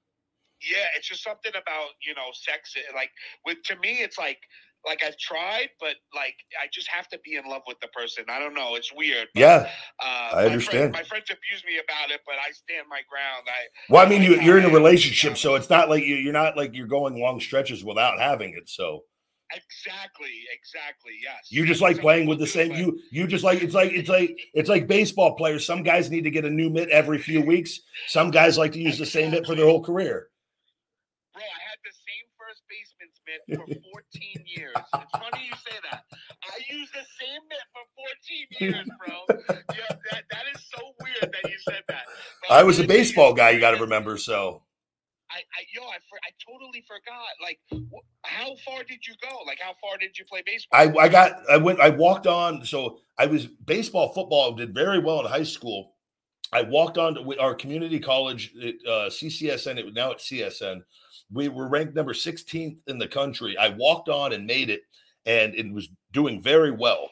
yeah, it's just something about, you know, sex. Like, with to me, it's like, like I've tried, but like I just have to be in love with the person. I don't know. It's weird. But, yeah, uh, I understand. My, friend, my friends abuse me about it, but I stand my ground. I well, I mean, you, like you're in a I relationship, so it's not like you, you're not like you're going long stretches without having it. So exactly, exactly, yes. You just like playing with the same. You you just like it's like it's like it's like baseball players. Some guys need to get a new mitt every few weeks. Some guys like to use the same mitt for their whole career. Bro, I had the same first baseman's mitt for fourteen years. It's funny you say that. I used the same mitt for fourteen years, bro. Yeah, that, that is so weird that you said that. But I was a baseball guy, you got to remember, so. I, I yo, I, I totally forgot. Like, wh- how far did you go? Like, how far did you play baseball? I, I got, I went, I walked on. So I was baseball, football, did very well in high school. I walked on to our community college, uh, C C S N, it, now it's C S N. We were ranked number sixteenth in the country. I walked on and made it, and it was doing very well.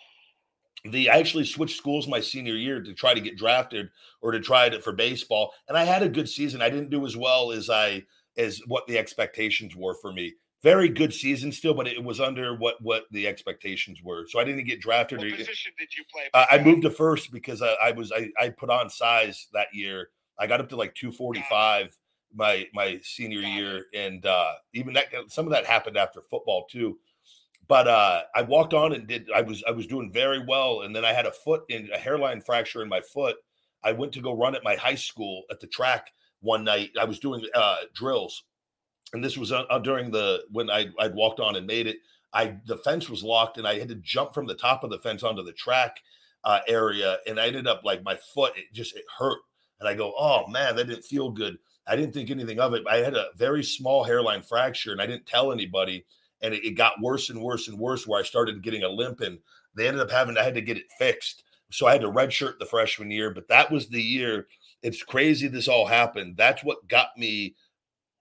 The I actually switched schools my senior year to try to get drafted or to try it for baseball. And I had a good season. I didn't do as well as I as what the expectations were for me. Very good season still, but it was under what what the expectations were. So I didn't get drafted. What or, position did you play? Uh, I moved to first because I, I was I, I put on size that year. I got up to like two forty-five my my senior year, and uh, even that some of that happened after football too. But uh, I walked on and did. I was I was doing very well, and then I had a foot in a hairline fracture in my foot. I went to go run at my high school at the track one night. I was doing uh, drills, and this was uh, during the when I I'd walked on and made it. I the fence was locked, and I had to jump from the top of the fence onto the track uh, area, and I ended up like my foot. It just it hurt, and I go, oh man, that didn't feel good. I didn't think anything of it. I had a very small hairline fracture, and I didn't tell anybody. And it, it got worse and worse and worse, where I started getting a limp, and they ended up having I had to get it fixed. So I had to redshirt the freshman year, but that was the year. It's crazy this all happened. That's what got me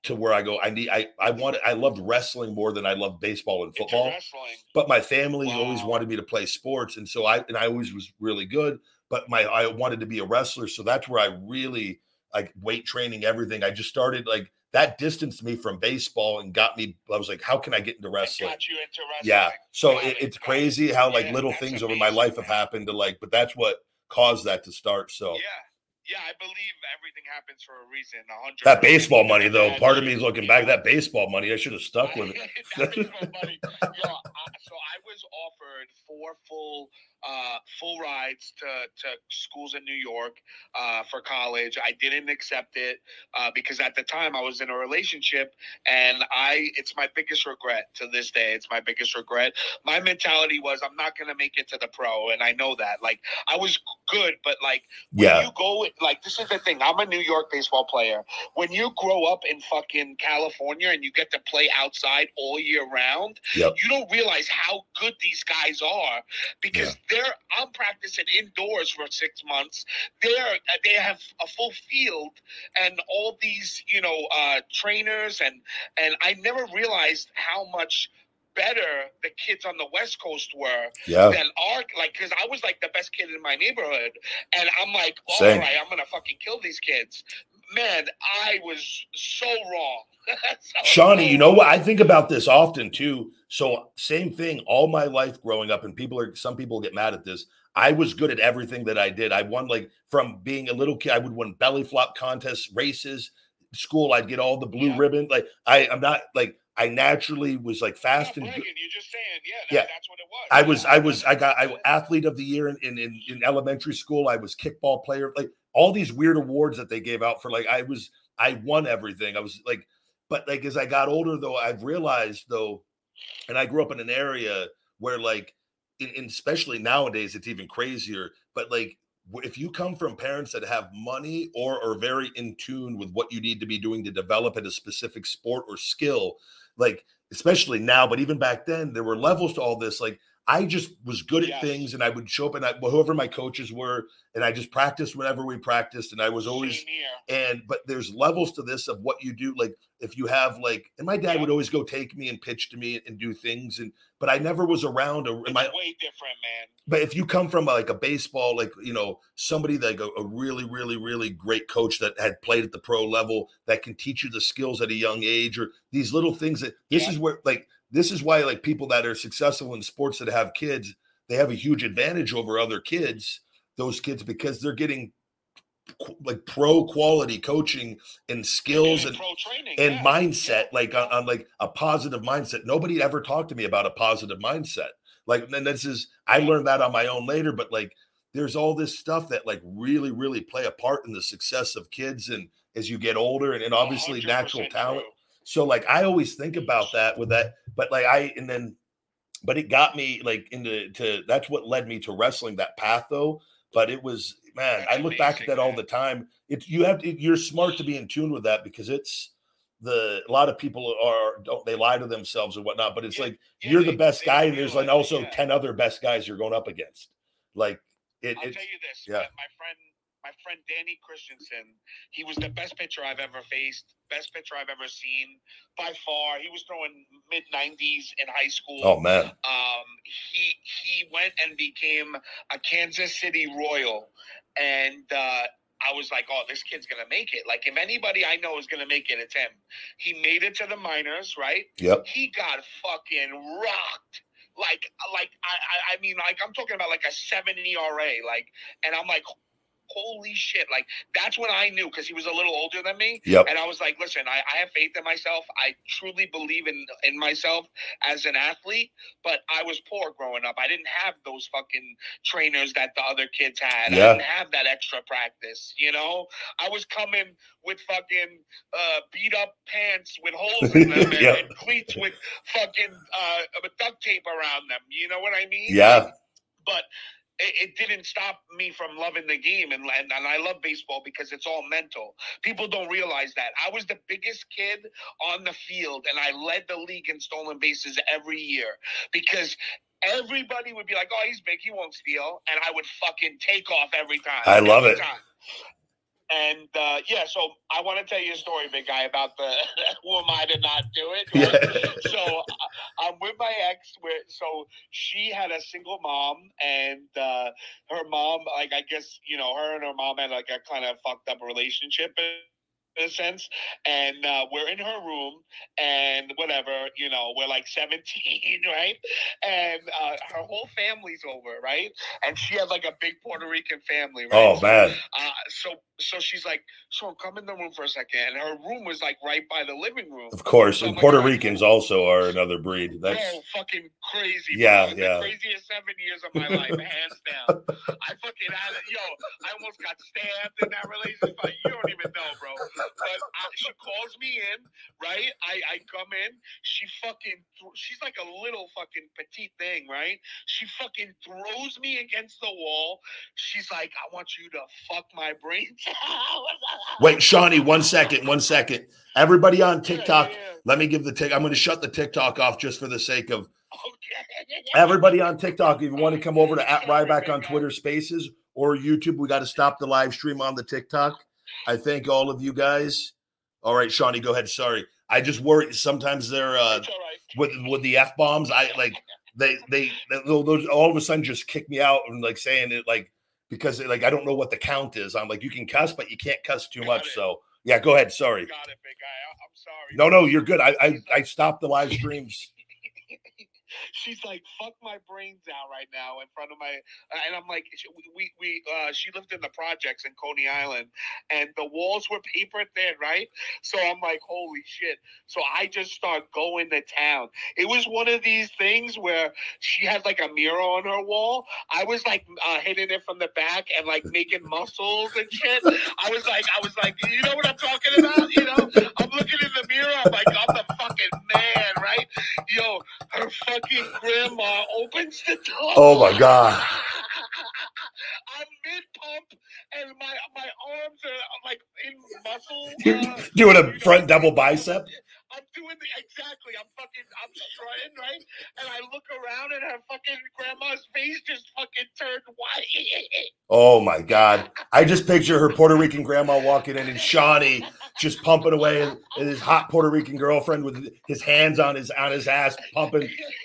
to where I go, I need, I, I wanted, I loved wrestling more than I loved baseball and football. Wrestling. But my family Wow. always wanted me to play sports. And so I, and I always was really good, but my, I wanted to be a wrestler. So that's where I really like weight training, everything. I just started like that distanced me from baseball and got me, I was like, how can I get into wrestling? Got you into wrestling. Yeah. So Got it, it, it's got crazy it. how like Yeah, little that's things amazing, over my life have man. happened to like, but that's what caused that to start. So Yeah. Yeah, I believe everything happens for a reason. one hundred that baseball money, though, That part of me shit, is looking you back. know, That baseball money, I should have stuck with it. that baseball money. Yo, I, so I was offered four full, uh, full rides to to schools in New York, uh, for college. I didn't accept it uh, because at the time I was in a relationship, and I. It's my biggest regret to this day. It's my biggest regret. My mentality was I'm not gonna make it to the pro, and I know that. Like I was good, but like when Yeah. you go, like this is the thing. I'm a New York baseball player. When you grow up in fucking California and you get to play outside all year round, Yep. you don't realize how good these guys are because they're. I'm practicing indoors for six months. They're they have a full field and all these you know uh, trainers and and I never realized how much better the kids on the West Coast were Yeah. than our like because I was like the best kid in my neighborhood and I'm like all Same. right I'm gonna fucking kill these kids. Man, I was so wrong. so, Shawnee, so you know what? I think about this often too. So same thing all my life growing up, and people are some people get mad at this. I was good at everything that I did. I won like from being a little kid, I would win belly flop contests, races, school, I'd get all the blue Yeah. ribbon. Like I, I'm not like I naturally was like fast You're and not good. bragging, you're just saying, yeah, that, Yeah. that's what it was. I was, Yeah, I was, I got that's- I athlete of the year in, in, in, in elementary school. I was kickball player, like all these weird awards that they gave out for like, I was, I won everything. I was like, but like, as I got older though, I've realized though, and I grew up in an area where like, in, in especially nowadays, it's even crazier, but like, w- if you come from parents that have money or are very in tune with what you need to be doing to develop at a specific sport or skill, like, especially now, but even back then, there were levels to all this. Like, I just was good at Yes. things, and I would show up, and I, whoever my coaches were, and I just practiced whenever we practiced, and I was always. Same here. And but there's levels to this of what you do. Like if you have like, and my dad Yeah. would always go take me and pitch to me and do things, and but I never was around. A, It's my, way different, man. but if you come from like a baseball, like, you know, somebody like a, a really, really, really great coach that had played at the pro level that can teach you the skills at a young age, or these little things that this Yeah. is where like, this is why like people that are successful in sports that have kids, they have a huge advantage over other kids, those kids, because they're getting qu- like pro quality coaching and skills and, Pro training, and yeah. mindset, Yeah. like on, on like a positive mindset. Nobody ever talked to me about a positive mindset. Like, and this is, I learned that on my own later, but like, there's all this stuff that like really, really play a part in the success of kids. And as you get older and, and obviously one hundred natural percent talent. true. So like, I always think about that with that, but like I, and then, but it got me like into, to, that's what led me to wrestling, that path though. But it was, man, That's I look back at amazing, that all man. the time. It's, you have to, you're smart to be in tune with that, because it's the, a lot of people are, don't, they lie to themselves and whatnot, but it's Yeah, like, yeah, you're they- the best they guy. don't And there's like realize it, also yeah. ten other best guys you're going up against. Like it, I'll it's, tell you this. yeah. My, my friend, my friend Danny Christensen, he was the best pitcher I've ever faced, best pitcher I've ever seen by far. He was throwing mid nineties in high school. oh man. Um, he he went and became a Kansas City Royal, and uh, I was like, oh, this kid's gonna make it. Like, if anybody I know is gonna make it, it's him. He made it to the minors, right? Yep. He got fucking rocked. Like, like I, I, I mean, like I'm talking about like a seven E R A, like, and I'm like, holy shit! Like, that's when I knew, because he was a little older than me. Yep. And I was like, listen, I, I have faith in myself. I truly believe in in myself as an athlete. But I was poor growing up. I didn't have those fucking trainers that the other kids had. Yeah. I didn't have that extra practice. You know, I was coming with fucking uh, beat up pants with holes in them and, Yeah. and cleats with fucking uh, duct tape around them. You know what I mean? Yeah. But it, it didn't stop me from loving the game, and, and and I love baseball because it's all mental. People don't realize that. I was the biggest kid on the field, and I led the league in stolen bases every year because everybody would be like, "Oh, he's big, he won't steal," and I would fucking take off every time. I love every it. time. And uh, yeah, so I want to tell you a story, big guy, about the who am I to not do it? Right? Yeah. So uh, I'm with my ex. Where so she had a single mom, and uh, her mom, like I guess you know, her and her mom had like a kind of fucked up relationship. In a sense, and uh, we're in her room, and whatever, you know, we're like seventeen, right? And uh, her whole family's over, right? And she had like a big Puerto Rican family, right? Oh, so, man. Uh, so, so she's like, "So come in the room for a second." And her room was like right by the living room. Of course, so and like, Puerto Ricans also are another breed. That's bro, fucking crazy. Yeah, bro. yeah. The craziest seven years of my life, hands down. I fucking had it. Yo, I almost got stabbed in that relationship. Like, you don't even know, bro. But uh, she calls me in, right? I, I come in. She fucking, th- she's like a little fucking petite thing, right? She fucking throws me against the wall. She's like, "I want you to fuck my brains out." Wait, Shawnee, one second, one second. Everybody on TikTok, Yeah, yeah. let me give the tick. I'm going to shut the TikTok off just for the sake of Okay. everybody on TikTok. If you want to come over to at Sorry, Ryback big on guy. Twitter Spaces or YouTube, we got to stop the live stream on the TikTok. I thank all of you guys. All right, Shawnee, go ahead. Sorry, I just worry sometimes they're uh, It's all right. with with the F bombs. I like they they they'll, they'll all of a sudden just kick me out and like saying it like because like I don't know what the count is. I'm like, you can cuss, but you can't cuss too Got much. it. So yeah, go ahead. Sorry. Got it, big guy. I- I'm sorry. No, no, you're good. I I, I stopped the live streams. She's like, "Fuck my brains out right now" in front of my, uh, and I'm like, she- we we uh, she lived in the projects in Coney Island, and the walls were paper thin, right? So I'm like, holy shit! So I just start going to town. It was one of these things where she had like a mirror on her wall. I was like uh, hitting it from the back and like making muscles and shit. I was like, I was like, you know what I'm talking about? You know, I'm looking in the mirror. I'm like, I'm the fucking man, right? Yo, her fucking grandma opens the door. Oh my God. I'm mid pump and my my arms are like in muscle. You're Uh, doing you a know, front double bicep. I'm doing the exactly. I'm fucking. I'm strutting, right? And I look around and her fucking grandma's face just fucking turned white. Oh my God. I just picture her Puerto Rican grandma walking in and Shawnee just pumping away and, and his hot Puerto Rican girlfriend with his hands on his on his ass pumping.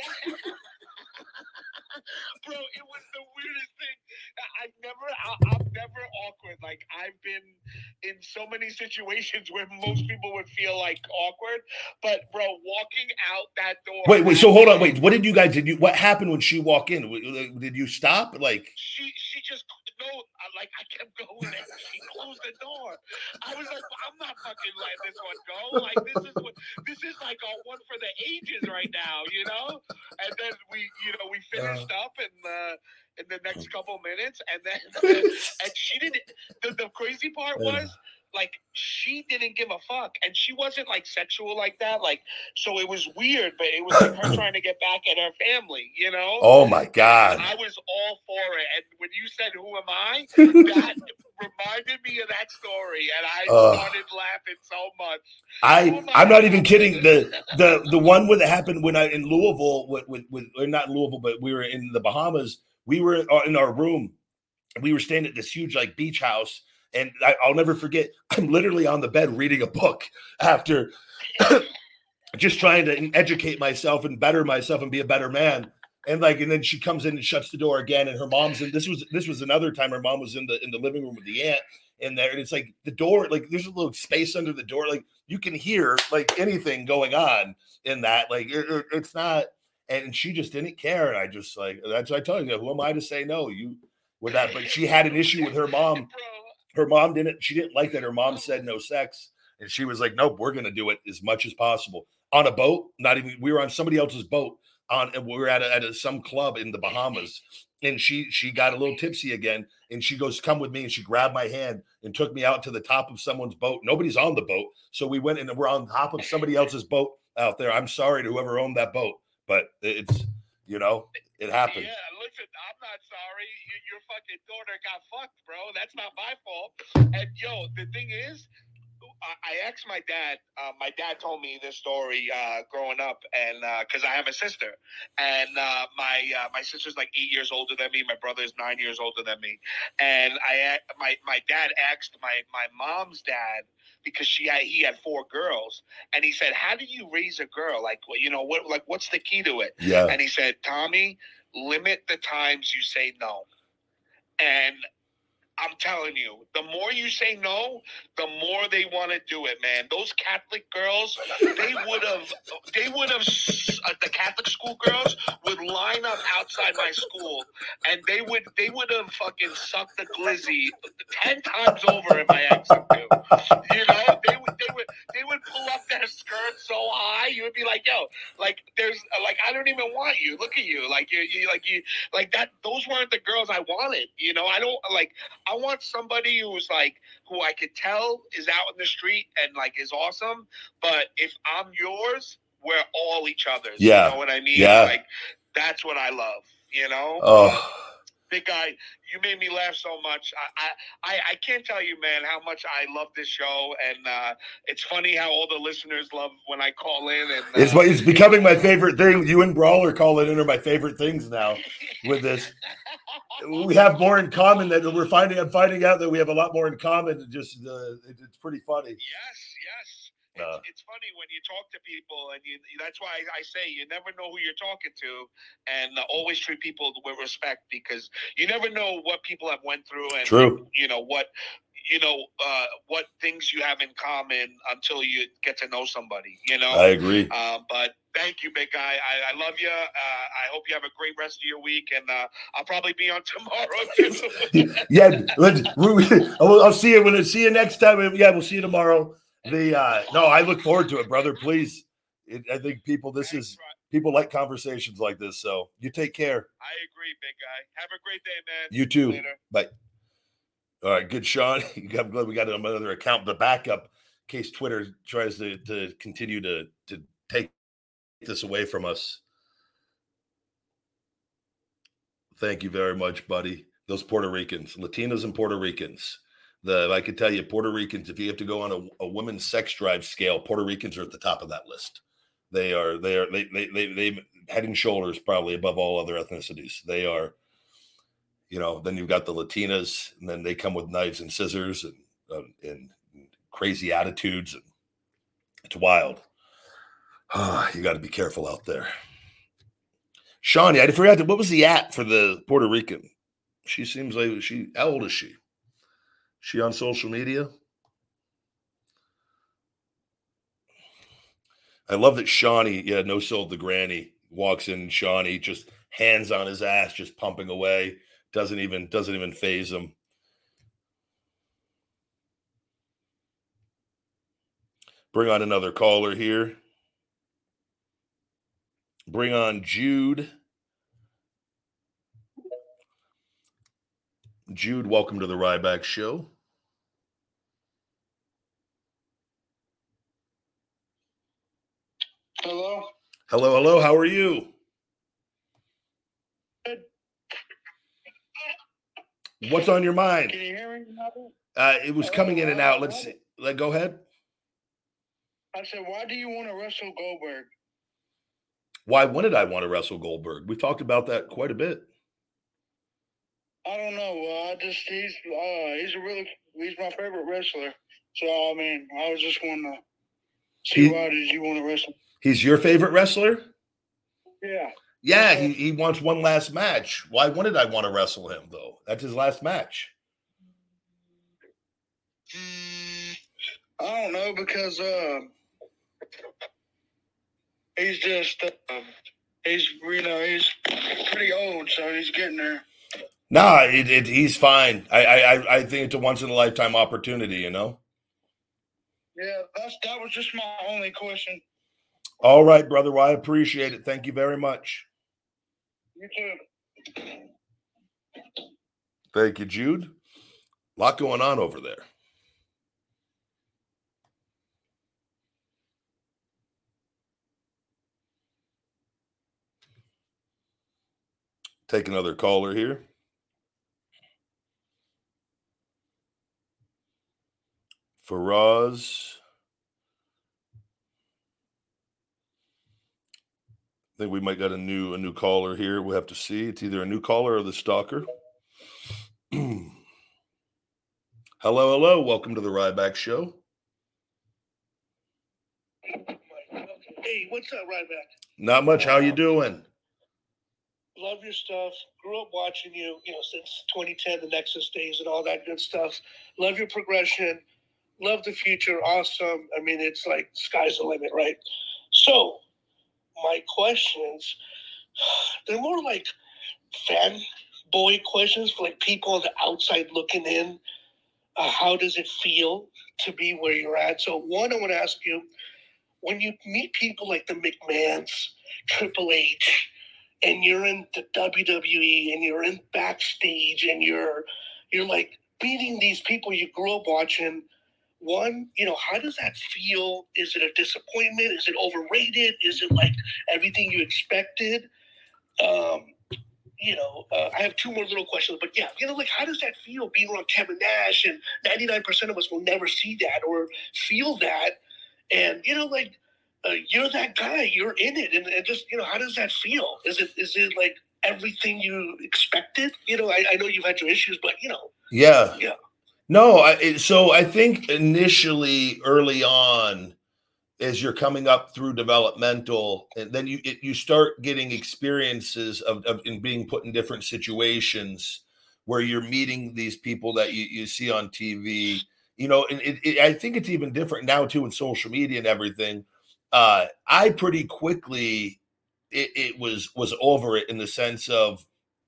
Bro, it was the weirdest thing. I never, I, I'm never awkward. Like I've been in so many situations where most people would feel like awkward, but bro, walking out that door. Wait, wait. So hold on. Wait. What did you guys did? You what happened when she walked in? Did you stop? Like She, she just no. Like I kept going, and she closed the door. I was like, I'm not fucking letting this one go. Like this is what this is like a one for the ages right now, you know. And then we, you know, we finished Uh. up in the in the next couple minutes, and then and she didn't. The, the crazy part was like she didn't give a fuck, and she wasn't like sexual like that. Like so, it was weird, but it was like her trying to get back at her family, you know. oh my God. I was all for it, and when you said "Who am I," that reminded me of that story, and I Uh. started laughing so much. I I'm not even kidding. The the the one where that happened when I in Louisville with with, with or not in Louisville, but we were in the Bahamas. We were in our room. We were staying at this huge like beach house, and I, I'll never forget. I'm literally on the bed reading a book after just trying to educate myself and better myself and be a better man. And like, and then she comes in and shuts the door again, and her mom's in. This was this was another time her mom was in the in the living room with the aunt in there, and it's like the door, like there's a little space under the door, like you can hear like anything going on in that. Like it, it, it's not. And she just didn't care, and I just like that's what I told you. Who am I to say no? You with that, but she had an issue with her mom. Her mom didn't. She didn't like that. Her mom said no sex, and she was like, "Nope, we're going to do it as much as possible on a boat." Not even. We were on somebody else's boat on, and we were at a, at a, some club in the Bahamas, and she she got a little tipsy again, and she goes, "Come with me," and she grabbed my hand and took me out to the top of someone's boat. Nobody's on the boat, so we went and we're on top of somebody else's boat out there. I'm sorry to whoever owned that boat, but it's you know it happened. Yeah, listen, I'm not sorry. Your, your fucking daughter got fucked, bro. That's not my fault. And yo, the thing is, I, I asked my dad. Uh, my dad told me this story uh, growing up, and because uh, I have a sister, and uh, my uh, my sister's like eight years older than me. My brother's nine years older than me, and I my my dad asked my my mom's dad, because she had he had four girls, and he said, "How do you raise a girl? Like, you know, what like what's the key to it?" Yeah. And he said, "Tommy, limit the times you say no." And I'm telling you, the more you say no, the more they want to do it, man. Those Catholic girls, they would have, they would have, uh, the Catholic school girls would line up outside my school, and they would, they would have fucking sucked the glizzy ten times over if I asked them to. You know, they would, they would, they would pull up their skirts so high, you would be like, yo, like, there's, like, I don't even want you. Look at you, like you, you like you, like that. Those weren't the girls I wanted. You know, I don't like. I want somebody who's like, who I could tell is out in the street and like is awesome. But if I'm yours, we're all each other's. Yeah. You know what I mean? Yeah. Like, that's what I love, you know? Oh. Big guy, you made me laugh so much. I, I, I can't tell you, man, how much I love this show. And uh, it's funny how all the listeners love when I call in. And uh, it's it's becoming my favorite thing. You and Brawler calling in are my favorite things now with this. We have more in common that we're finding. I'm finding out that we have a lot more in common. Just uh, it, it's pretty funny. Yes, yes. It's, Uh, it's funny when you talk to people, and you. That's why I say you never know who you're talking to, and uh, always treat people with respect, because you never know what people have went through, and True. you know what, you know uh, what things you have in common until you get to know somebody. You know. I agree. Uh, but thank you, big guy. I, I love you. Uh, I hope you have a great rest of your week, and uh, I'll probably be on tomorrow too. Yeah, let's, we, I'll, I'll see you when I see you next time. Yeah, we'll see you tomorrow. The uh, no, I look forward to it, brother. Please, it, I think people, this Thanks, is Ryan. people like conversations like this. So you take care. I agree, big guy. Have a great day, man. You too. Later. Bye. All right, good, Sean. I'm glad we got another account, the backup, in case Twitter tries to to continue to to take this away from us. Thank you very much, buddy. Those Puerto Ricans, Latinos and Puerto Ricans. The I could tell you, Puerto Ricans, if you have to go on a, a women's sex drive scale, Puerto Ricans are at the top of that list. They are, they are, they, they, they, they head and shoulders probably above all other ethnicities. They are, you know, then you've got the Latinas, and then they come with knives and scissors and, um, and crazy attitudes. And it's wild. Oh, you got to be careful out there. Shawnee, I forgot, to, what was the at for the Puerto Rican? She seems like she, how old is she? She on social media? I love that Shawnee, yeah, no sold the granny, walks in, Shawnee just hands on his ass, just pumping away. Doesn't even, doesn't even faze him. Bring on another caller here. Bring on Jude. Jude, welcome to the Ryback Show. Hello. Hello, hello. How are you? Good. What's on your mind? Can you hear me? Uh, it was coming in and out. Let's see. Let go ahead. I said, why do you want to wrestle Goldberg? Why? When did I want to wrestle Goldberg? We've talked about that quite a bit. I don't know. Uh, I just he's uh, he's a really he's my favorite wrestler. So I mean, I was just wanting to see He, why did you want to wrestle? He's your favorite wrestler? Yeah. Yeah, he, he wants one last match. Why wouldn't I want to wrestle him, though? That's his last match. I don't know, because uh, he's just uh, he's you know he's pretty old, so he's getting there. Nah, it, it, he's fine. I, I I think it's a once in a lifetime opportunity, you know. Yeah, that's that was just my only question. All right, brother. Well, I appreciate it. Thank you very much. You too. Thank you, Jude. A lot going on over there. Take another caller here. Faraz. I think we might got a new a new caller here. We'll have to see. It's either a new caller or the stalker. hello, hello. Welcome to the Ryback Show. Hey, what's up, Ryback? Not much. How you doing? Love your stuff. Grew up watching you, you know, since twenty ten, the Nexus days and all that good stuff. Love your progression. Love the future. Awesome. I mean, it's like sky's the limit, right? So, my questions, they're more like fanboy questions for like people on the outside looking in. Uh, how does it feel to be where you're at? So, one, I want to ask you, when you meet people like the McMahons, Triple H, and you're in the W W E and you're in backstage and you're you're like meeting these people you grew up watching, one, you know, how does that feel? Is it a disappointment? Is it overrated? Is it like everything you expected? Um, you know, uh, I have two more little questions, but yeah, you know, like how does that feel being around Kevin Nash? And ninety-nine percent of us will never see that or feel that. And, you know, like, uh, you're that guy, you're in it. And, and just, you know, how does that feel? Is it, is it like everything you expected? You know, I, I know you've had your issues, but, you know. Yeah. Yeah. No, I, so I think initially, early on, as you're coming up through developmental, and then you it, you start getting experiences of, of in being put in different situations where you're meeting these people that you, you see on T V. You know, and it, it, I think it's even different now too in social media and everything. Uh, I pretty quickly it, it was was over it in the sense of.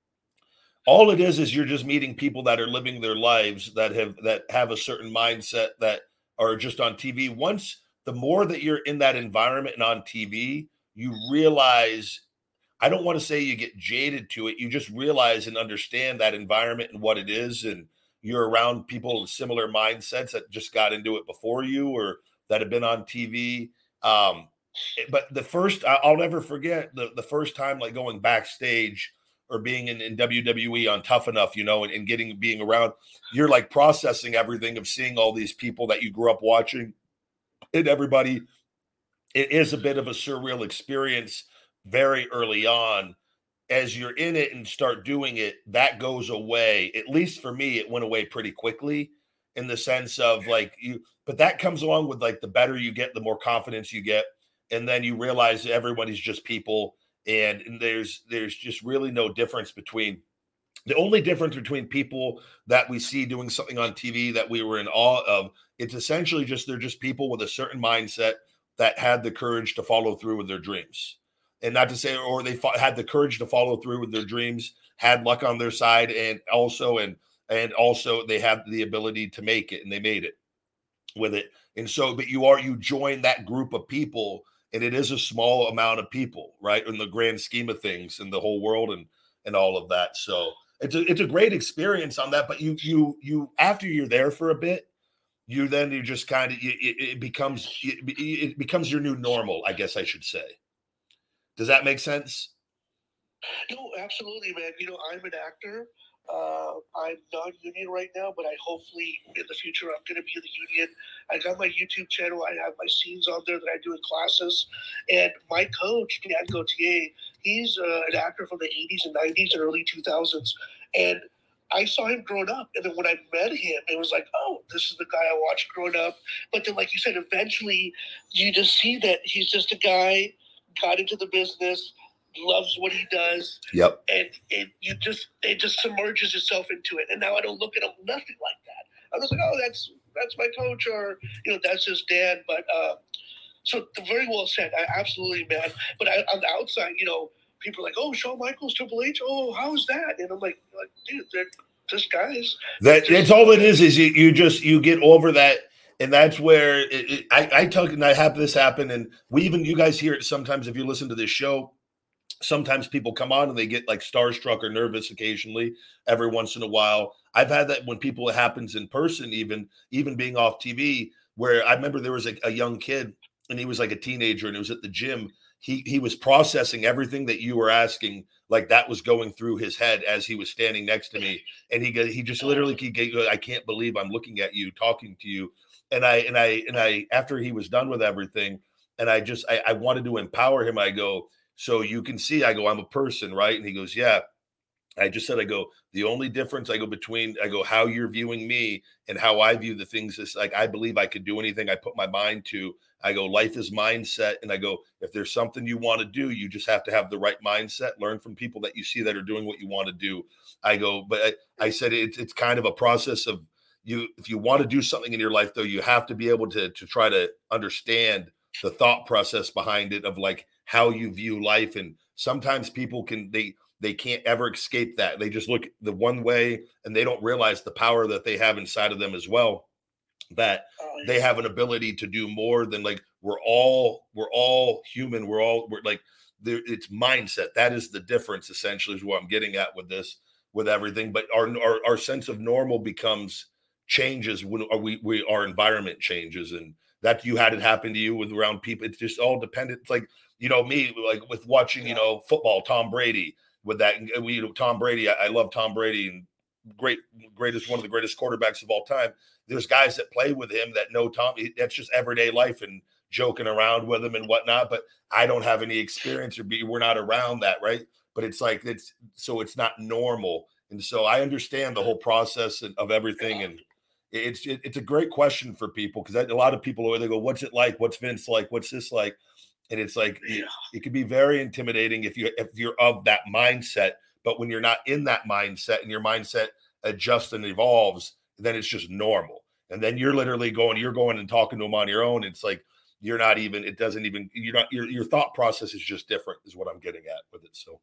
All it is is you're just meeting people that are living their lives that have that have a certain mindset that are just on T V. Once the more that you're in that environment and on T V, you realize, I don't want to say you get jaded to it. You just realize and understand that environment and what it is. And you're around people with similar mindsets that just got into it before you or that have been on T V. Um, but the first, I'll never forget the, the first time like going backstage or being in, in W W E on Tough Enough, you know, and, and getting, being around, you're like processing everything of seeing all these people that you grew up watching and everybody. It is a bit of a surreal experience very early on. As you're in it and start doing it, that goes away. At least for me, it went away pretty quickly in the sense of like you, but that comes along with like the better you get, the more confidence you get. And then you realize everybody's just people. And, and there's there's just really no difference between the only difference between people that we see doing something on T V that we were in awe of. It's essentially just they're just people with a certain mindset that had the courage to follow through with their dreams. And not to say, or they fought, had the courage to follow through with their dreams, had luck on their side, and also and and also they have the ability to make it, and they made it with it. And so, but you are you join that group of people. And it is a small amount of people, right, in the grand scheme of things in the whole world and and all of that. So it's a it's a great experience on that. But you you you after you're there for a bit, you then you just kind of it, it becomes it, it becomes your new normal, I guess I should say. Does that make sense? No, absolutely, man. You know, I'm an actor. Uh, I'm non-union right now, but I hopefully in the future I'm going to be in the union. I got my YouTube channel. I have my scenes on there that I do in classes. And my coach, Dan Gauthier, he's uh, an actor from the eighties and nineties and early two thousands. And I saw him growing up. And then when I met him, it was like, oh, this is the guy I watched growing up. But then, like you said, eventually you just see that he's just a guy, got into the business, loves what he does. Yep. And it you just it just submerges yourself into it. And now I don't look at him nothing like that. I'm just like, oh, that's that's my coach, or you know, that's his dad. But uh, so very well said. I absolutely, man. But I, on the outside, you know, people are like, oh, Shawn Michaels, Triple H. Oh, how's that? And I'm like, like, dude, they're just guys. That just, that's all it is. Is you, you just you get over that. And that's where it, it, I, I talk and I have this happen. And we even, you guys hear it sometimes if you listen to this show. Sometimes people come on and they get like starstruck or nervous occasionally every once in a while. I've had that when people, it happens in person, even, even being off T V, where I remember there was a, a young kid and he was like a teenager and it was at the gym. He, he was processing everything that you were asking. Like that was going through his head as he was standing next to me. And he, he just literally, he, I can't believe I'm looking at you, talking to you. And I, and I, and I, after he was done with everything, and I just, I, I wanted to empower him. I go, so you can see, I go, I'm a person, right? And he goes, yeah. I just said, I go, the only difference I go between, I go, how you're viewing me and how I view the things is like, I believe I could do anything I put my mind to. I go, life is mindset. And I go, if there's something you want to do, you just have to have the right mindset, learn from people that you see that are doing what you want to do. I go, but I, I said, it's, it's kind of a process of you. If you want to do something in your life though, you have to be able to, to try to understand the thought process behind it of like how you view life. And sometimes people can, they, They can't ever escape that. They just look the one way and they don't realize the power that they have inside of them as well, that they have an ability to do more than like, we're all, we're all human. We're all, we're like, it's mindset. That is the difference essentially is what I'm getting at with this, with everything. But our, our, our sense of normal becomes changes when we, we, our environment changes, and that you had it happen to you with around people. It's just all dependent. It's like, you know, me, like with watching, you know, football, Tom Brady, with that, we Tom Brady, I, I love Tom Brady, and great, greatest one of the greatest quarterbacks of all time. There's guys that play with him that know Tom. That's just everyday life and joking around with him and whatnot. But I don't have any experience or be. We're not around that, right? But it's like it's so it's not normal, and so I understand the whole process of everything. And it's it, it's a great question for people because a lot of people they go, "What's it like? What's Vince like? What's this like?" And it's like, it, it can be very intimidating if you, if you're of that mindset, but when you're not in that mindset and your mindset adjusts and evolves, then it's just normal. And then you're literally going, you're going and talking to them on your own. It's like, you're not even, it doesn't even, you're not, your, your thought process is just different is what I'm getting at with it. So.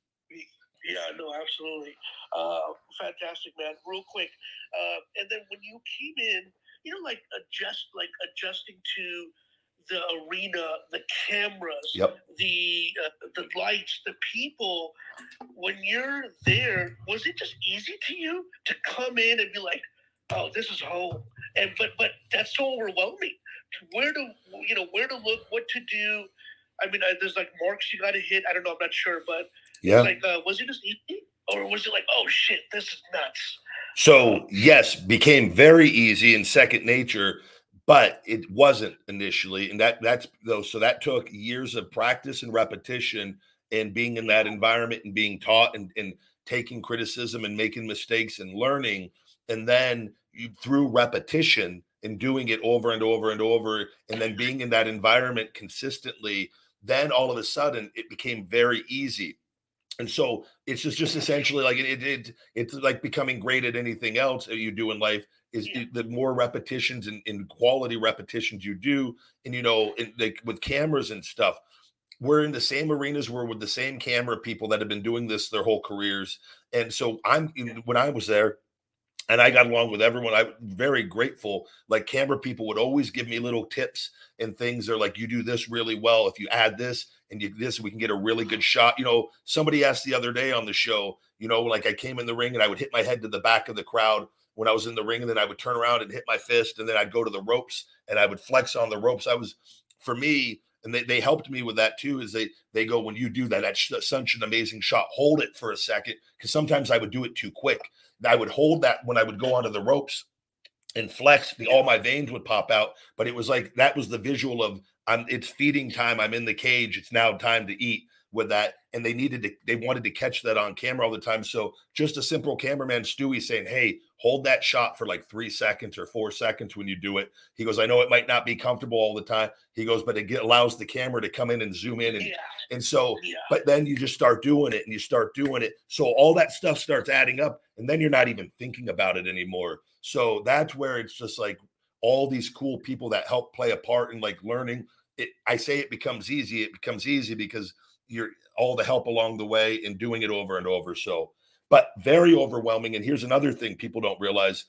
Yeah, no, absolutely. Uh, fantastic, man. Real quick. Uh, and then when you came in, you know, like adjust, like adjusting to the arena, the cameras, yep. the uh, the lights, the people. When you're there, was it just easy to you to come in and be like, "Oh, this is home"? And but but that's so overwhelming. Where to you know where to look, what to do? I mean, I, there's like marks you got to hit. I don't know. I'm not sure, but yeah. Like, uh, was it just easy, or was it like, "Oh shit, this is nuts"? So yes, became very easy and second nature. But it wasn't initially, and that that's though. So that took years of practice and repetition, and being in that environment and being taught and, and taking criticism and making mistakes and learning, and then you, through repetition and doing it over and over and over, and then being in that environment consistently, then all of a sudden it became very easy. And so it's just, just essentially like it, it, it it's like becoming great at anything else that you do in life is yeah. it, the more repetitions and, and quality repetitions you do. And, you know, in, like with cameras and stuff, we're in the same arenas, we're with the same camera people that have been doing this their whole careers. And so I'm, when I was there, and I got along with everyone. I'm very grateful. Like camera people would always give me little tips and things. They're like, you do this really well. If you add this and you this, we can get a really good shot. You know, somebody asked the other day on the show, you know, like I came in the ring and I would hit my head to the back of the crowd when I was in the ring. And then I would turn around and hit my fist. And then I'd go to the ropes and I would flex on the ropes. I was, for me, and they, they helped me with that too, is they, they go, when you do that, that's such an amazing shot. Hold it for a second. Cause sometimes I would do it too quick. I would hold that when I would go onto the ropes and flex, the, all my veins would pop out. But it was like, that was the visual of, I'm, it's feeding time. I'm in the cage. It's now time to eat with that. And they needed to, they wanted to catch that on camera all the time. So just a simple cameraman, Stewie, saying, hey, hold that shot for like three seconds or four seconds when you do it. He goes, I know it might not be comfortable all the time. He goes, but it get, allows the camera to come in and zoom in. And, yeah. and so, yeah. but then you just start doing it and you start doing it. So all that stuff starts adding up and then you're not even thinking about it anymore. So that's where it's just like all these cool people that help play a part in like learning it. I say it becomes easy. It becomes easy because you're all the help along the way and doing it over and over. So, but very overwhelming. And here's another thing people don't realize.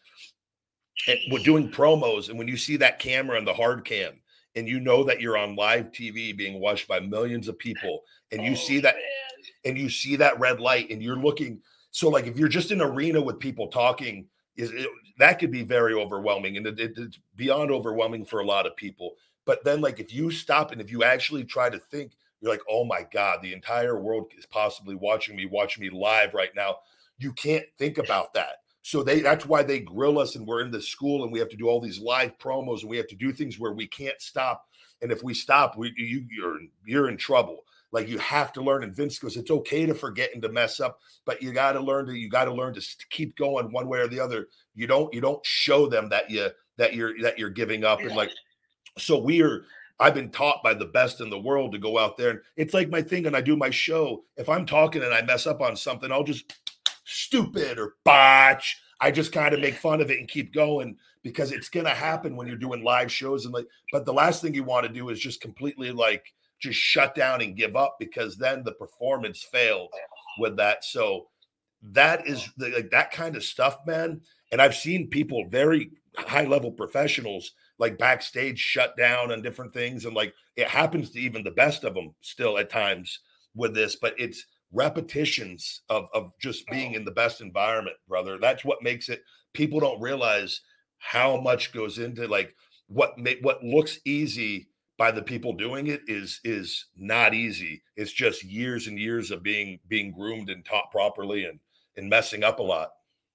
We're doing promos. And when you see that camera and the hard cam, and you know that you're on live T V being watched by millions of people, and you oh, see that, man. and you see that red light and you're looking. So like, if you're just in an arena with people talking, is it, that could be very overwhelming. And it, it, it's beyond overwhelming for a lot of people. But then like, if you stop and if you actually try to think, you're like, oh my God, the entire world is possibly watching me, watching me live right now. You can't think about that. So they that's why they grill us, and we're in the school and we have to do all these live promos and we have to do things where we can't stop. And if we stop, we you you're you're in trouble. Like you have to learn. And Vince goes, it's okay to forget and to mess up, but you got to learn to you got to learn to keep going one way or the other. You don't you don't show them that you that you're that you're giving up. And like, so we are. I've been taught by the best in the world to go out there, and it's like my thing. And I do my show. If I'm talking and I mess up on something, I'll just stupid or botch. I just kind of make fun of it and keep going, because it's going to happen when you're doing live shows. And like, but the last thing you want to do is just completely like just shut down and give up, because then the performance failed with that. So that is the, like that kind of stuff, man. And I've seen people, very high level professionals, like backstage shut down on different things. And like, it happens to even the best of them still at times with this, but it's repetitions of, of just being in the best environment, brother. That's what makes it. People don't realize how much goes into like what make, what looks easy by the people doing it is is not easy. It's just years and years of being being groomed and taught properly and and messing up a lot.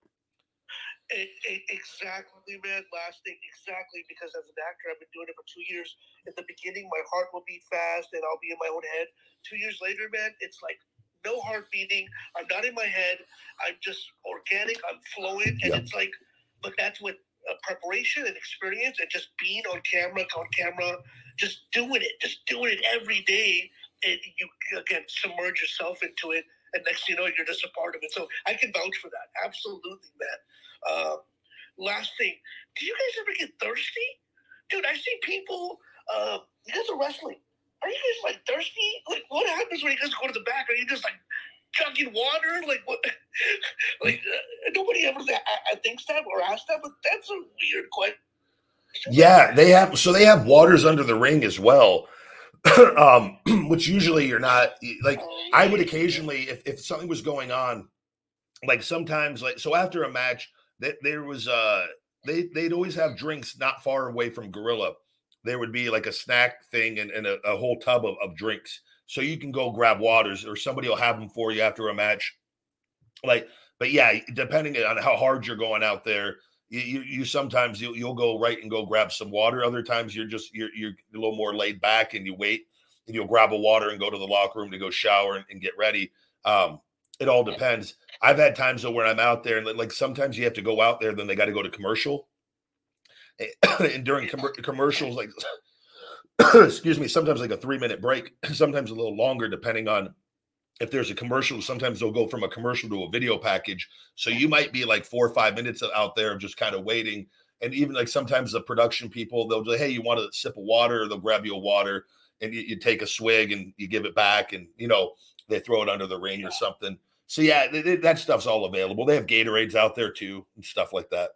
It, it, exactly, man. Last thing, exactly, because as an actor, I've been doing it for two years. In the beginning, my heart will beat fast and I'll be in my own head. Two years later, man, it's like no heart beating. I'm not in my head. I'm just organic. I'm flowing. And yeah. It's like, but that's with uh, preparation and experience and just being on camera, on camera, just doing it, just doing it every day. And you, again, submerge yourself into it. And next thing you know, you're just a part of it. So I can vouch for that. Absolutely, man. Uh, last thing, do you guys ever get thirsty? Dude, I see people, uh, you guys are wrestling. Are you guys like thirsty? Like, what happens when you guys go to the back? Are you just like chugging water? Like, what? Like, uh, nobody ever uh, thinks that or asks that, but that's a weird question. Yeah, they have, so they have waters under the ring as well. um, which usually you're not, like, I would occasionally, if, if something was going on, like sometimes, like, so after a match, that there was, uh, they, they'd always have drinks not far away from Gorilla. There would be like a snack thing and, and a, a whole tub of, of drinks. So you can go grab waters, or somebody will have them for you after a match. Like, but yeah, depending on how hard you're going out there, you, you, you sometimes you'll, you'll go right and go grab some water. Other times you're just, you're, you're a little more laid back and you wait and you'll grab a water and go to the locker room to go shower and, and get ready. Um, it all depends. I've had times though where I'm out there and like sometimes you have to go out there, then they got to go to commercial. And during com- commercials, like, excuse me, sometimes like a three minute break, sometimes a little longer, depending on if there's a commercial. Sometimes they'll go from a commercial to a video package. So you might be like four or five minutes out there just kind of waiting. And even like sometimes the production people, they'll say, hey, you want a sip of water? Or they'll grab you a water and you, you take a swig and you give it back. And, you know, they throw it under the ring or something. So yeah, they, they, that stuff's all available. They have Gatorades out there too and stuff like that.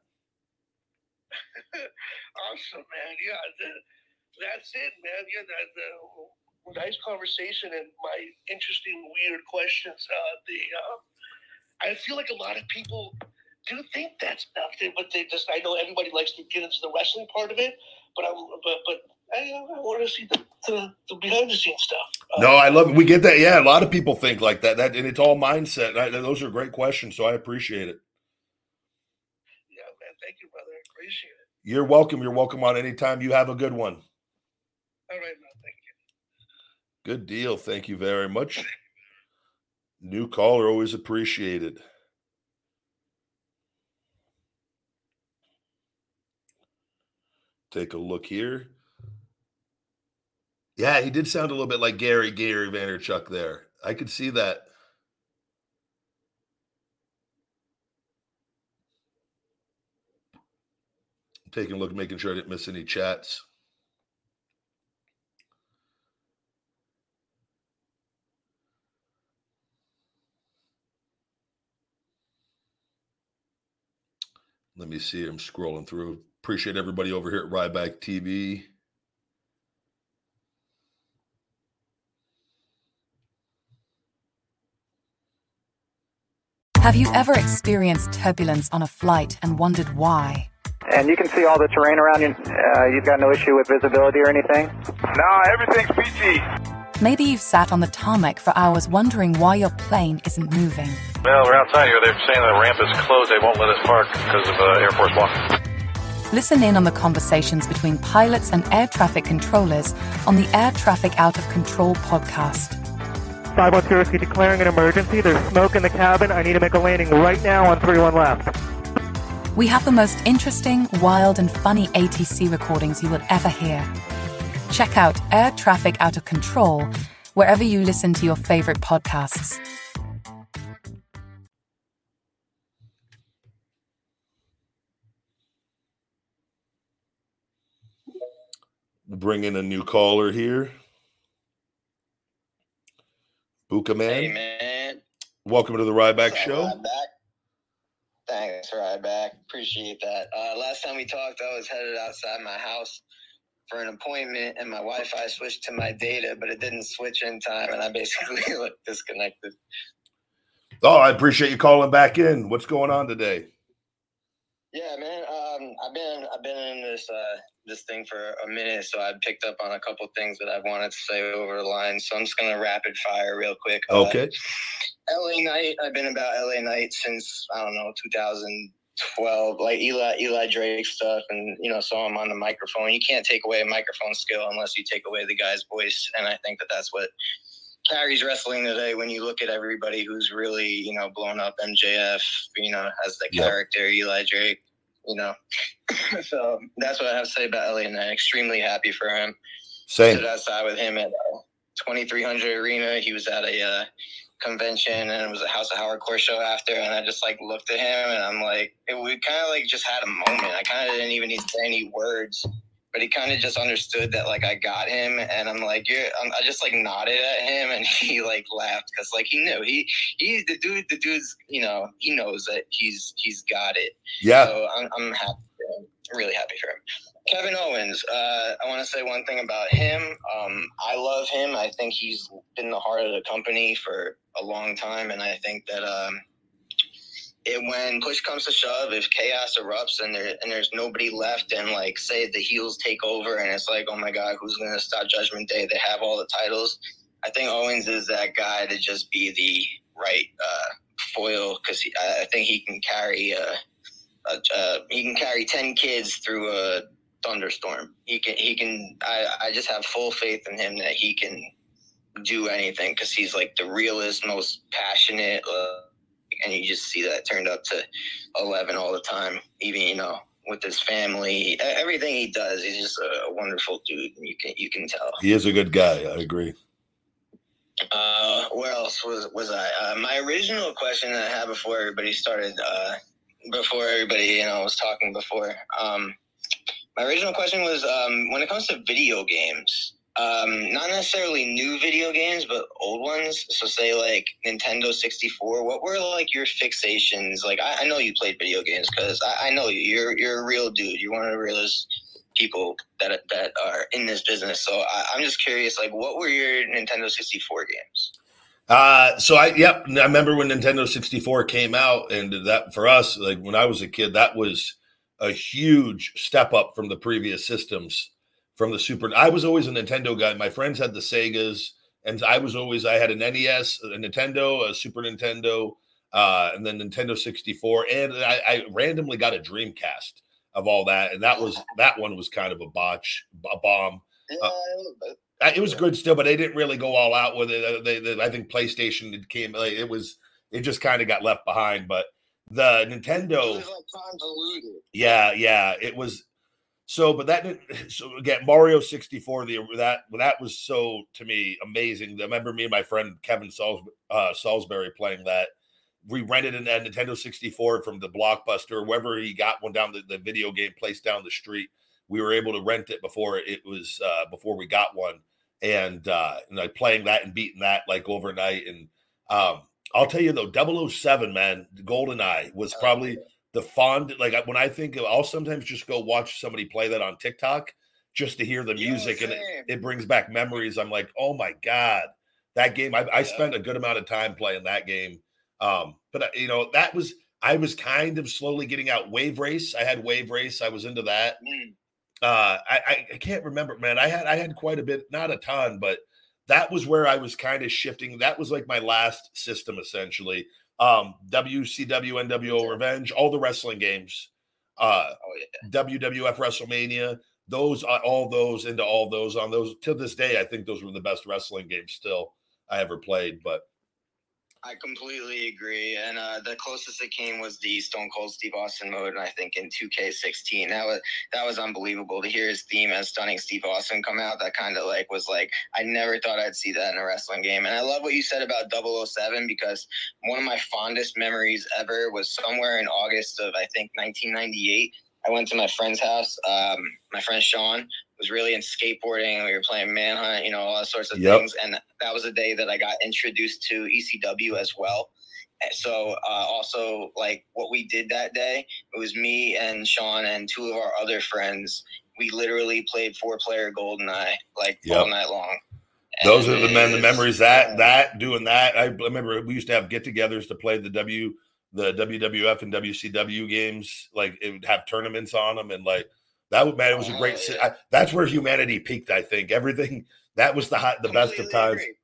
Awesome, man. Yeah, the, that's it, man. Yeah, that the nice conversation and my interesting, weird questions. Uh, the uh, I feel like a lot of people do think that's nothing, but they just, I know everybody likes to get into the wrestling part of it, but I'm, but, but I, I want to see the, the, the behind the scenes stuff. Uh, no, I love it. We get that. Yeah, a lot of people think like that. That and it's all mindset. I, those are great questions, so I appreciate it. Yeah, man. Thank you, brother. I appreciate it. You're welcome. You're welcome on anytime. You have a good one. All right, man. Thank you. Good deal. Thank you very much. New caller, always appreciated. Take a look here. Yeah, he did sound a little bit like Gary, Gary Vaynerchuk there. I could see that. Taking a look, making sure I didn't miss any chats. Let me see. I'm scrolling through. Appreciate everybody over here at Ryback T V. Have you ever experienced turbulence on a flight and wondered why? And you can see all the terrain around you. Uh, you've got no issue with visibility or anything? No, everything's P G. Maybe you've sat on the tarmac for hours wondering why your plane isn't moving. Well, we're outside here. They're saying the ramp is closed. They won't let us park because of uh, Air Force One. Listen in on the conversations between pilots and air traffic controllers on the Air Traffic Out of Control podcast. five one two Whiskey declaring an emergency. There's smoke in the cabin. I need to make a landing right now on three one left. We have the most interesting, wild, and funny A T C recordings you will ever hear. Check out Air Traffic Out of Control wherever you listen to your favorite podcasts. Bring in a new caller here. Buka Man. Hey, man. Welcome to the Ryback Show. Ryback. Thanks, Ryback. Appreciate that. Uh, last time we talked, I was headed outside my house for an appointment, and my Wi-Fi switched to my data, but it didn't switch in time, and I basically looked disconnected. Oh, I appreciate you calling back in. What's going on today? Yeah, man. Um, I've been I've been in this uh, this thing for a minute, so I picked up on a couple things that I wanted to say over the line. So I'm just gonna rapid fire real quick. Okay. Uh, L A Knight. I've been about L A Knight since I don't know two thousand twelve, like Eli Eli Drake stuff, and you know saw him on the microphone. You can't take away a microphone skill unless you take away the guy's voice, and I think that that's what carries wrestling today. When you look at everybody who's really, you know, blown up, M J F, you know, as the yep. character, Eli Drake, you know. So that's what I have to say about L A Knight. Extremely happy for him. Same. Stood outside with him at uh, twenty-three hundred Arena. He was at a uh, convention, and it was a House of Hardcore show after, and I just like looked at him, and I'm like, it, we kind of like just had a moment. I kind of didn't even need to say any words. But he kind of just understood that, like, I got him, and I'm like, you're, I'm, I just, like, nodded at him, and he, like, laughed, because, like, he knew. He, he's the dude, the dude's, you know, he knows that he's he's got it. Yeah. So I'm, I'm happy for him. I'm really happy for him. Kevin Owens, uh, I want to say one thing about him. Um, I love him. I think he's been the heart of the company for a long time, and I think that um, it, when push comes to shove, if chaos erupts and there and there's nobody left, and like say the heels take over, and it's like, oh my God, who's gonna stop Judgment Day? They have all the titles. I think Owens is that guy to just be the right uh, foil, because I think he can carry uh, a, uh, he can carry ten kids through a thunderstorm. He can he can. I I just have full faith in him that he can do anything, because he's like the realest, most passionate. Uh, And you just see that turned up to eleven all the time, even, you know, with his family, everything he does. He's just a wonderful dude. You can you can tell. He is a good guy. I agree. Uh, where else was was I? Uh, my original question that I had before everybody started, uh, before everybody, you know, was talking before. Um, my original question was, um, when it comes to video games, um, not necessarily new video games, but old ones. So say like Nintendo sixty-four, what were like your fixations? Like, I, I know you played video games, because I, I know you, you're, you're a real dude. You're one of the realest people that, that are in this business. So I, I'm just curious, like, what were your Nintendo sixty-four games? Uh, so I, yep. I remember when Nintendo sixty-four came out, and that for us, like when I was a kid, that was a huge step up from the previous systems. From the Super, I was always a Nintendo guy. My friends had the Segas, and I was always, I had an N E S, a Nintendo, a Super Nintendo, uh, and then Nintendo sixty-four, and I, I randomly got a Dreamcast of all that, and that was, that one was kind of a botch, a bomb. Uh, it was good still, but they didn't really go all out with it. They, they, I think PlayStation came, like, it was, it just kind of got left behind, but the Nintendo, it was like convoluted. Yeah, yeah, it was. So, but that, so again, Mario sixty-four, the that that was so, to me, amazing. I remember me and my friend Kevin Sals, uh, Salisbury playing that. We rented a Nintendo sixty-four from the Blockbuster, wherever he got one down the, the video game place down the street. We were able to rent it before it was uh, before we got one, and uh, and like playing that and beating that like overnight. And um, I'll tell you though, double oh seven, man, GoldenEye was probably the fond, like when I think of, I'll sometimes just go watch somebody play that on TikTok just to hear the music, yeah, and it, it brings back memories. I'm like, oh my God, that game. I, I spent a good amount of time playing that game. Um, but you know, that was, I was kind of slowly getting out. Wave Race. I had Wave Race. I was into that. Uh, I, I, I can't remember, man. I had, I had quite a bit, not a ton, but that was where I was kind of shifting. That was like my last system, essentially. Um, W C W, N W O Revenge, all the wrestling games, uh, oh, yeah. W W F WrestleMania, those, uh, all those into all those on those to this day. I think those were the best wrestling games still I ever played, but. I completely agree, and uh, the closest it came was the Stone Cold Steve Austin mode, and I think in two K sixteen, that was that was unbelievable to hear his theme as Stunning Steve Austin come out. That kind of like was like I never thought I'd see that in a wrestling game, and I love what you said about double oh seven because one of my fondest memories ever was somewhere in August of I think nineteen ninety-eight. I went to my friend's house. Um, my friend Sean was really into skateboarding, and we were playing Manhunt, you know, all sorts of Yep. things. And that was the day that I got introduced to E C W as well. And so uh, also, like, what we did that day, it was me and Sean and two of our other friends. We literally played four-player GoldenEye, like, Yep. all night long. Those And are the men, the it's- memories that, yeah. that, doing that. I remember we used to have get-togethers to play the W, the W W F and W C W games. Like, it would have tournaments on them, and like that would, man, it was a great. Oh, yeah. I, that's where humanity peaked. I think everything that was the hot, the best of Completely times. agree.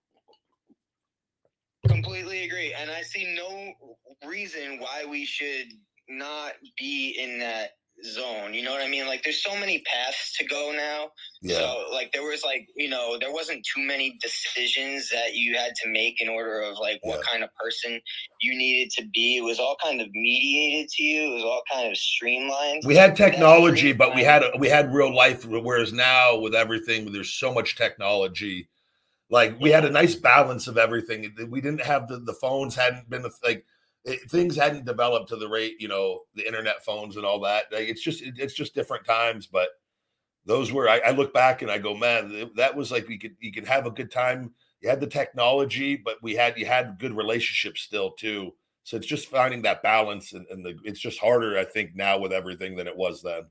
Completely agree. And I see no reason why we should not be in that zone. You know what I mean? Like, there's so many paths to go now. Yeah. So, like, there was, like, you know, there wasn't too many decisions that you had to make in order of, like, what Yeah. kind of person you needed to be. It was all kind of mediated to you. It was all kind of streamlined. We had But that technology, but we streamlined- had we had real life. Whereas now, with everything, there's so much technology. Like, we had a nice balance of everything. We didn't have the the phones hadn't been like it, things hadn't developed to the rate, you know, the internet phones and all that. Like, it's just it, it's just different times. But those were I, I look back and I go, man, that was like we could you could have a good time. You had the technology, but we had you had good relationships still too. So it's just finding that balance, and, and the it's just harder, I think, now with everything than it was then.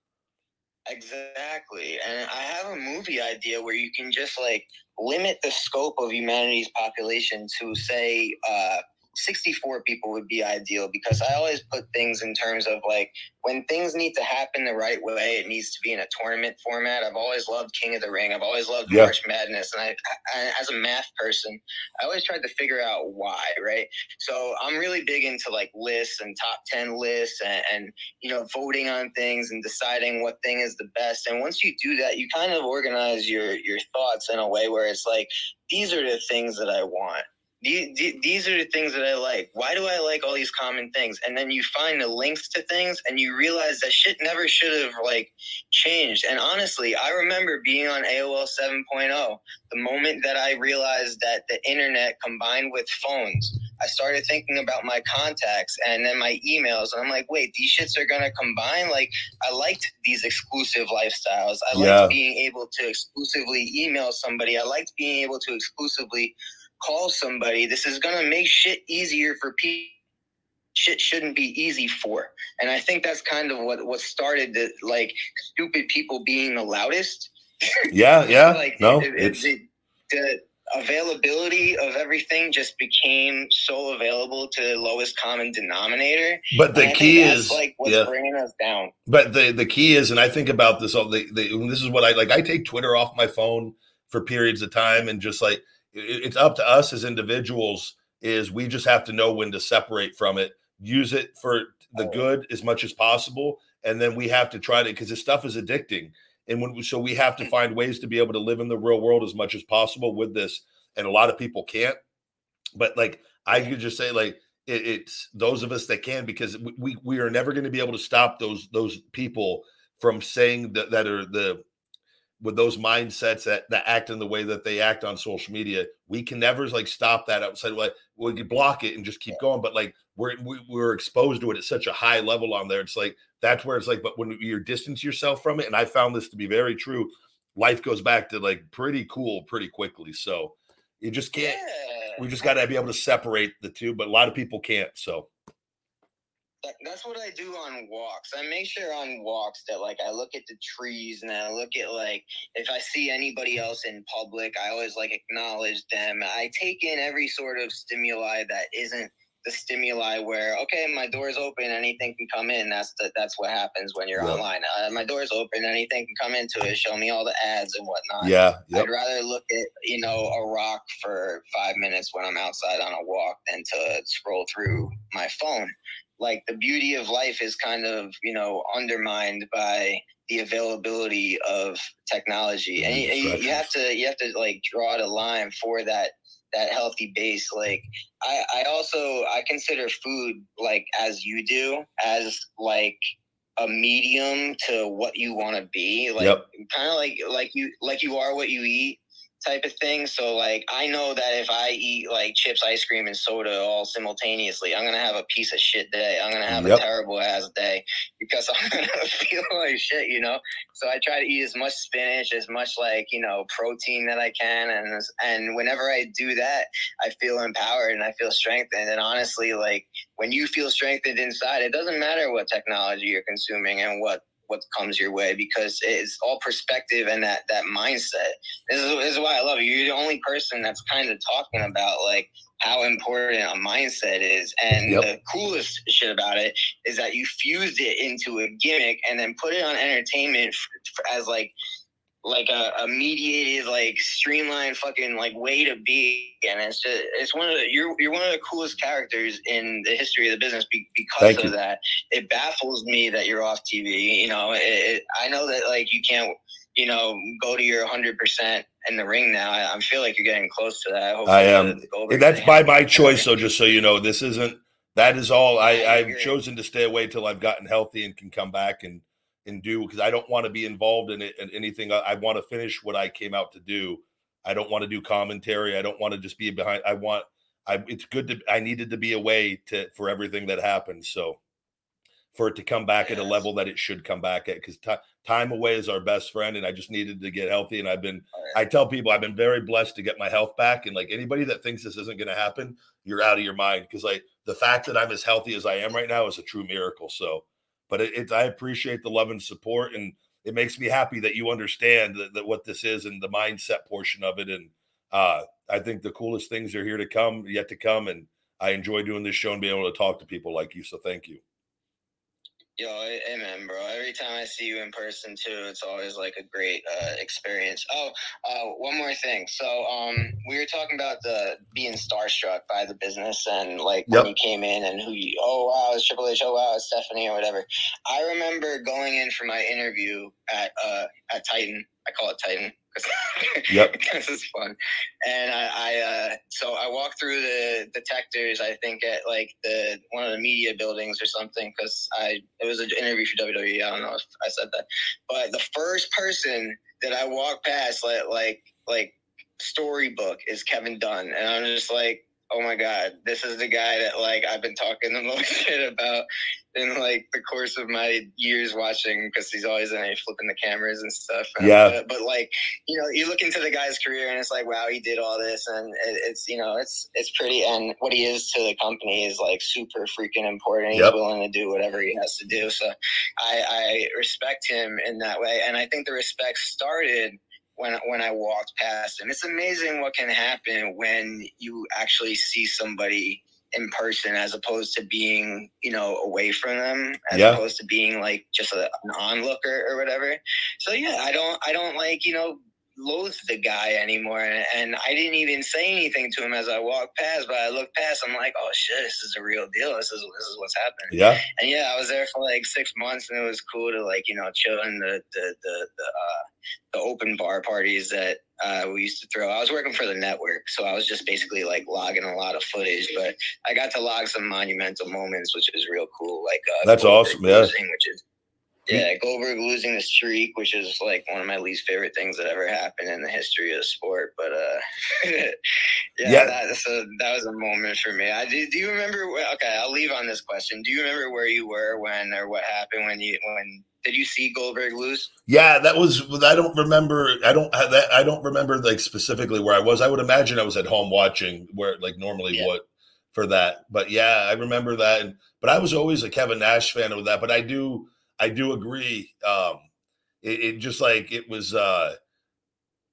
Exactly. And I have a movie idea where you can just like limit the scope of humanity's population to say uh sixty-four people would be ideal, because I always put things in terms of like when things need to happen the right way, it needs to be in a tournament format. I've always loved King of the Ring. I've always loved Yeah. March Madness. And I, I, as a math person, I always tried to figure out why, right? So I'm really big into like lists and top ten lists and, and, you know, voting on things and deciding what thing is the best. And once you do that, you kind of organize your, your thoughts in a way where it's like, these are the things that I want. These are the things that I like. Why do I like all these common things? And then you find the links to things and you realize that shit never should have like changed. And honestly, I remember being on A O L seven point oh, the moment that I realized that the internet combined with phones, I started thinking about my contacts and then my emails. And I'm like, wait, these shits are going to combine? Like, I liked these exclusive lifestyles. I Yeah. liked being able to exclusively email somebody. I liked being able to exclusively call somebody. This is going to make shit easier for people. Shit shouldn't be easy for. And I think that's kind of what, what started the, like, stupid people being the loudest. Yeah, yeah. like, No, it, it, it's the, the availability of everything just became so available to the lowest common denominator. But the And I think key that's, is- like what's yeah. bringing us down. But the the key is, and I think about this all. The, the, and this is what I like. I take Twitter off my phone for periods of time, and just like it, it's up to us as individuals. Is we just have to know when to separate from it, use it for the good as much as possible, and then we have to try to, because this stuff is addicting. And when we, so we have to find ways to be able to live in the real world as much as possible with this. And a lot of people can't. But like I could just say, like it, it's those of us that can, because we we, we are never going to be able to stop those those people from saying that that are the with those mindsets that, that act in the way that they act on social media. We can never like stop that outside. Like we can block it and just keep going, but like we're we, we're exposed to it at such a high level on there. It's like that's where it's like, but when you distance yourself from it, and I found this to be very true, life goes back to like pretty cool pretty quickly. So you just can't. Yeah. We just got to be able to separate the two, but a lot of people can't. So. That, that's what I do on walks. I make sure on walks that like I look at the trees and I look at like if I see anybody else in public, I always like acknowledge them. I take in every sort of stimuli that isn't the stimuli where, okay, my door's open, anything can come in. That's the, that's what happens when you're yep. online. Uh, my door's open, anything can come into it. Show me all the ads and whatnot. Yeah. Yep. I'd rather look at, you know, a rock for five minutes when I'm outside on a walk than to scroll through my phone. Like, the beauty of life is kind of, you know, undermined by the availability of technology. And you, you have to, you have to like draw the line for that, that healthy base. Like, I, I also, I consider food, like, as you do, as like a medium to what you want to be. Like, yep. kind of like, like you, like you are what you eat type of thing. So, like, I know that if I eat like chips, ice cream, and soda all simultaneously, I'm gonna have a piece of shit day. I'm gonna have yep. a terrible ass day because I'm gonna feel like shit, you know. So I try to eat as much spinach, as much like, you know, protein that I can, and and whenever I do that, I feel empowered and I feel strengthened. And honestly, like, when you feel strengthened inside, it doesn't matter what technology you're consuming and what what comes your way, because it's all perspective and that that mindset. This is, this is why I love you. You're the only person that's kind of talking about like how important a mindset is. And yep. the coolest shit about it is that you fused it into a gimmick and then put it on entertainment for, for, as like like a, a mediated, like streamlined fucking like way to be. And it's just, it's one of the, you're, you're one of the coolest characters in the history of the business be, because Thank of you. that. It baffles me that you're off T V. You know, it, it, I know that like you can't, you know, go to your hundred percent in the ring now. I, I feel like you're getting close to that. Hopefully I am. Um, that's by my choice. So just so you know, this isn't, that is all I, I I've chosen to stay away till I've gotten healthy and can come back and, and do, because I don't want to be involved in it and anything. I, I want to finish what I came out to do. I don't want to do commentary. I don't want to just be behind. I want, I, it's good to, I needed to be away to, for everything that happened. So for it to come back yes. at a level that it should come back at, because t- time away is our best friend. And I just needed to get healthy. And I've been, I tell people I've been very blessed to get my health back. And like anybody that thinks this isn't going to happen, you're out of your mind. Cause like the fact that I'm as healthy as I am right now is a true miracle. So, But it, it, I appreciate the love and support, and it makes me happy that you understand that, that what this is and the mindset portion of it. And uh, I think the coolest things are here to come, yet to come. And I enjoy doing this show and being able to talk to people like you. So thank you. Yo, amen, bro. Every time I see you in person too, it's always like a great uh, experience. Oh, uh, one more thing. So, um, we were talking about the being starstruck by the business and like yep. when you came in and who you. Oh wow, it's Triple H. Oh wow, it's Stephanie or whatever. I remember going in for my interview at uh, at Titan. I call it Titan. Yep. Because it's fun. And I, I uh, so I walked through the detectors, I think at like the one of the media buildings or something, because I it was an interview for W W E. I don't know if I said that, but the first person that I walked past, like like like storybook, is Kevin Dunn, and I'm just like, oh my god, this is the guy that like I've been talking the most shit about in like the course of my years watching, because he's always in there flipping the cameras and stuff. Yeah. But, but like, you know, you look into the guy's career and it's like, wow, he did all this, and it, it's, you know, it's it's pretty, and what he is to the company is like super freaking important. He's yep. willing to do whatever he has to do. So I, I respect him in that way, and I think the respect started when when I walked past him. It's amazing what can happen when you actually see somebody in person, as opposed to being, you know, away from them, as yeah. opposed to being like just a, an onlooker or whatever. So yeah, I don't, I don't like, you know, loathe the guy anymore. And, and I didn't even say anything to him as I walked past, but I looked past, I'm like, oh shit, this is a real deal. This is, this is what's happening. Yeah. And yeah, I was there for like six months and it was cool to like, you know, chill in the, the, the, the, uh, the open bar parties that uh, we used to throw. I was working for the network, so I was just basically like logging a lot of footage, but I got to log some monumental moments, which was real cool. Like uh, that's Goldberg awesome, yeah. losing, which is yeah, Goldberg losing the streak, which is like one of my least favorite things that ever happened in the history of the sport. But uh, yeah, yeah. That, so that was a moment for me. I do. Do you remember? Okay, I'll leave on this question. Do you remember where you were when, or what happened when you when? Did you see Goldberg lose? Yeah, that was. I don't remember. I don't have that. I don't remember like specifically where I was. I would imagine I was at home watching, where like normally yeah. what for that. But yeah, I remember that. And, but I was always a Kevin Nash fan of that. But I do, I do agree. Um, it, it just like it was. Uh,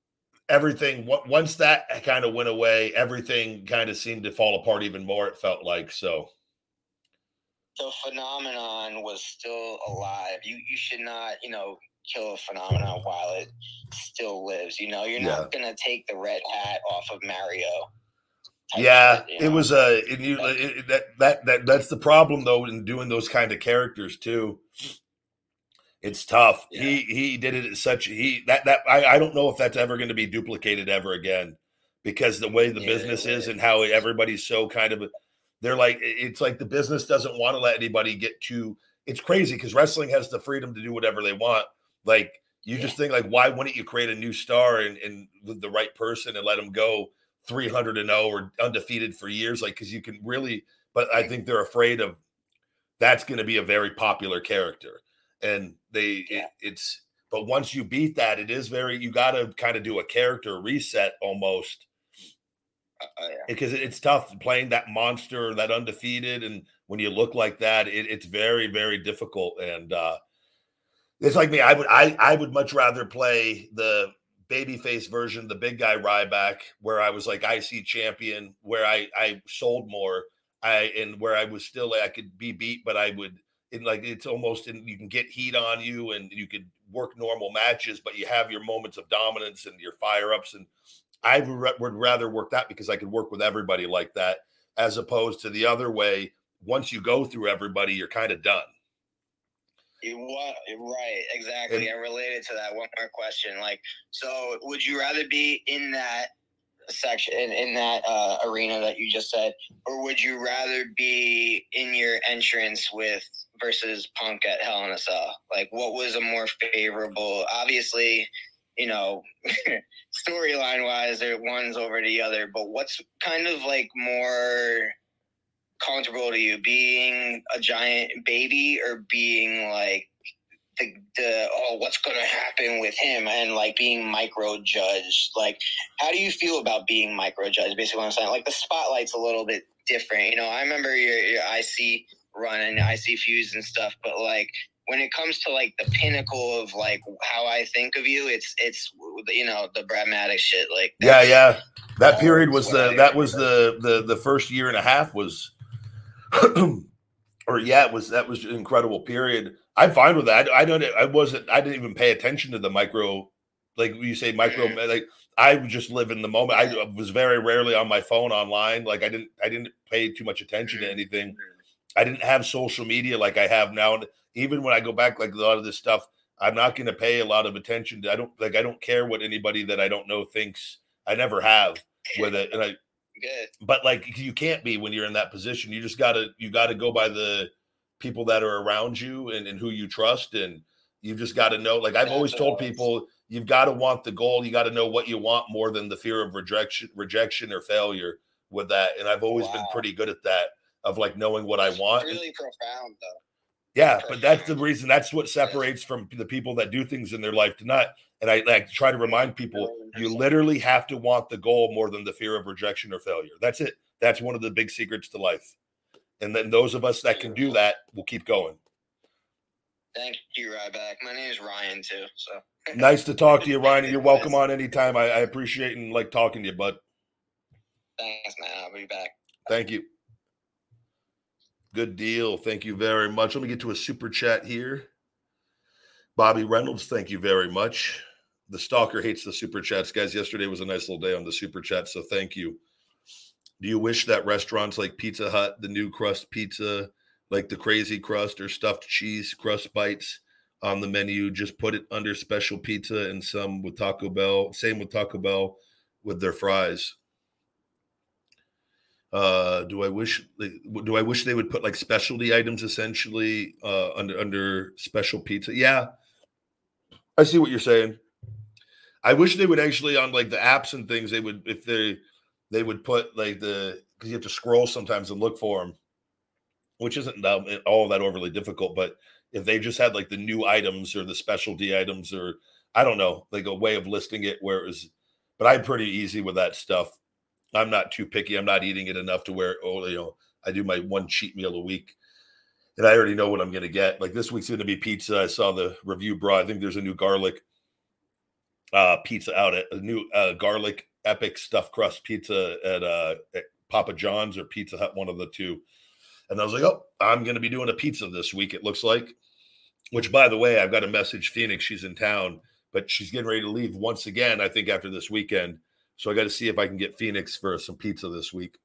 everything, once that kind of went away, everything kind of seemed to fall apart even more, it felt like. So the phenomenon was still alive. You you should not, you know, kill a phenomenon while it still lives. You know, you're Yeah. not gonna take the red hat off of Mario. Yeah, shit, you it know? was a uh, you, it, that that that that's the problem though in doing those kind of characters too. It's tough. Yeah. He he did it at such he that that I, I don't know if that's ever going to be duplicated ever again, because the way the Yeah, business it is is. and how everybody's so kind of they're like it's like the business doesn't want to let anybody get too. It's crazy because wrestling has the freedom to do whatever they want. Like you Yeah. just think like why wouldn't you create a new star and and with the right person and let them go three hundred and oh or undefeated for years, like because you can really. But I think they're afraid of that's going to be a very popular character. And they, Yeah. it, it's, but once you beat that, it is very, you got to kind of do a character reset almost Uh, yeah. because it, it's tough playing that monster, that undefeated. And when you look like that, it, it's very, very difficult. And uh, it's like me, I would, I, I would much rather play the babyface version, the big guy Ryback, where I was like I C champion, where I, I sold more, I, and where I was still, I could be beat, but I would, in like it's almost in you can get heat on you and you could work normal matches, but you have your moments of dominance and your fire ups. And I would, would rather work that because I could work with everybody like that, as opposed to the other way. Once you go through everybody, you're kind of done. You what? Right, exactly. And- and related to that, one more question. Like, so would you rather be in that section in, in that uh, arena that you just said, or would you rather be in your entrance with versus Punk at Hell in a Cell? Like, what was a more favorable? Obviously, you know, storyline wise, there one's over the other. But what's kind of like more comfortable to you, being a giant baby or being like the, the oh what's gonna happen with him and like being micro-judged? Like, how do you feel about being micro-judged? Basically what I'm saying, like the spotlight's a little bit different. You know, I remember your, your I C run and I C feuds and stuff, but like when it comes to like the pinnacle of like how I think of you, it's it's you know the Brad Maddox shit. Like Yeah, yeah. That period was what the I that was the the the first year and a half was or yeah, it was that was an incredible period. I'm fine with that. I, I don't I wasn't I didn't even pay attention to the micro, like you say micro, like I would just live in the moment. I was very rarely on my phone online. Like I didn't I didn't pay too much attention to anything. I didn't have social media like I have now. And even when I go back, like a lot of this stuff, I'm not going to pay a lot of attention to. I don't like. I don't care what anybody that I don't know thinks. I never have with it, and I. Good. But like you can't be when you're in that position. You just gotta you gotta go by the people that are around you and, and who you trust, and you just got to know. Like I've always told people, you've got to want the goal. You got to know what you want more than the fear of rejection, rejection or failure with that. And I've always Wow. been pretty good at that, of like knowing what I want. Really profound, though. Yeah, but that's the reason. That's what separates from the people that do things in their life to not. And I like try to remind people, you literally have to want the goal more than the fear of rejection or failure. That's it. That's one of the big secrets to life. And then those of us that can do that will keep going. Thank you, Ryback. My name is Ryan too. So Nice to talk to you, Ryan. You're welcome on anytime. I, I appreciate and like talking to you, bud. Thanks, man. I'll be back. Thank you. Good deal. Thank you very much. Let me get to a super chat here. Bobby Reynolds, thank you very much. The stalker hates the super chats, guys. Yesterday was a nice little day on the super chat, so thank you. Do you wish that restaurants like Pizza Hut, the new crust pizza, like the crazy crust or stuffed cheese crust bites on the menu, just put it under special pizza and some with Taco Bell? Same with Taco Bell with their fries. Uh, do I wish do I wish they would put like specialty items essentially uh, under under special pizza? Yeah, I see what you're saying. I wish they would actually on like the apps and things. They would if they they would put like the because you have to scroll sometimes and look for them, which isn't all that overly difficult. But if they just had like the new items or the specialty items or I don't know, like a way of listing it where it was. But I'm pretty easy with that stuff. I'm not too picky. I'm not eating it enough to where, oh, you know, I do my one cheat meal a week and I already know what I'm going to get. Like this week's going to be pizza. I saw the review brought. I think there's a new garlic. uh, pizza out at a new uh, garlic epic stuffed crust pizza at, uh, at Papa John's or Pizza Hut, one of the two. And I was like, oh, I'm going to be doing a pizza this week, it looks like. Which, by the way, I've got to message Phoenix. She's in town, but she's getting ready to leave once again, I think, after this weekend. So I got to see if I can get Phoenix for some pizza this week.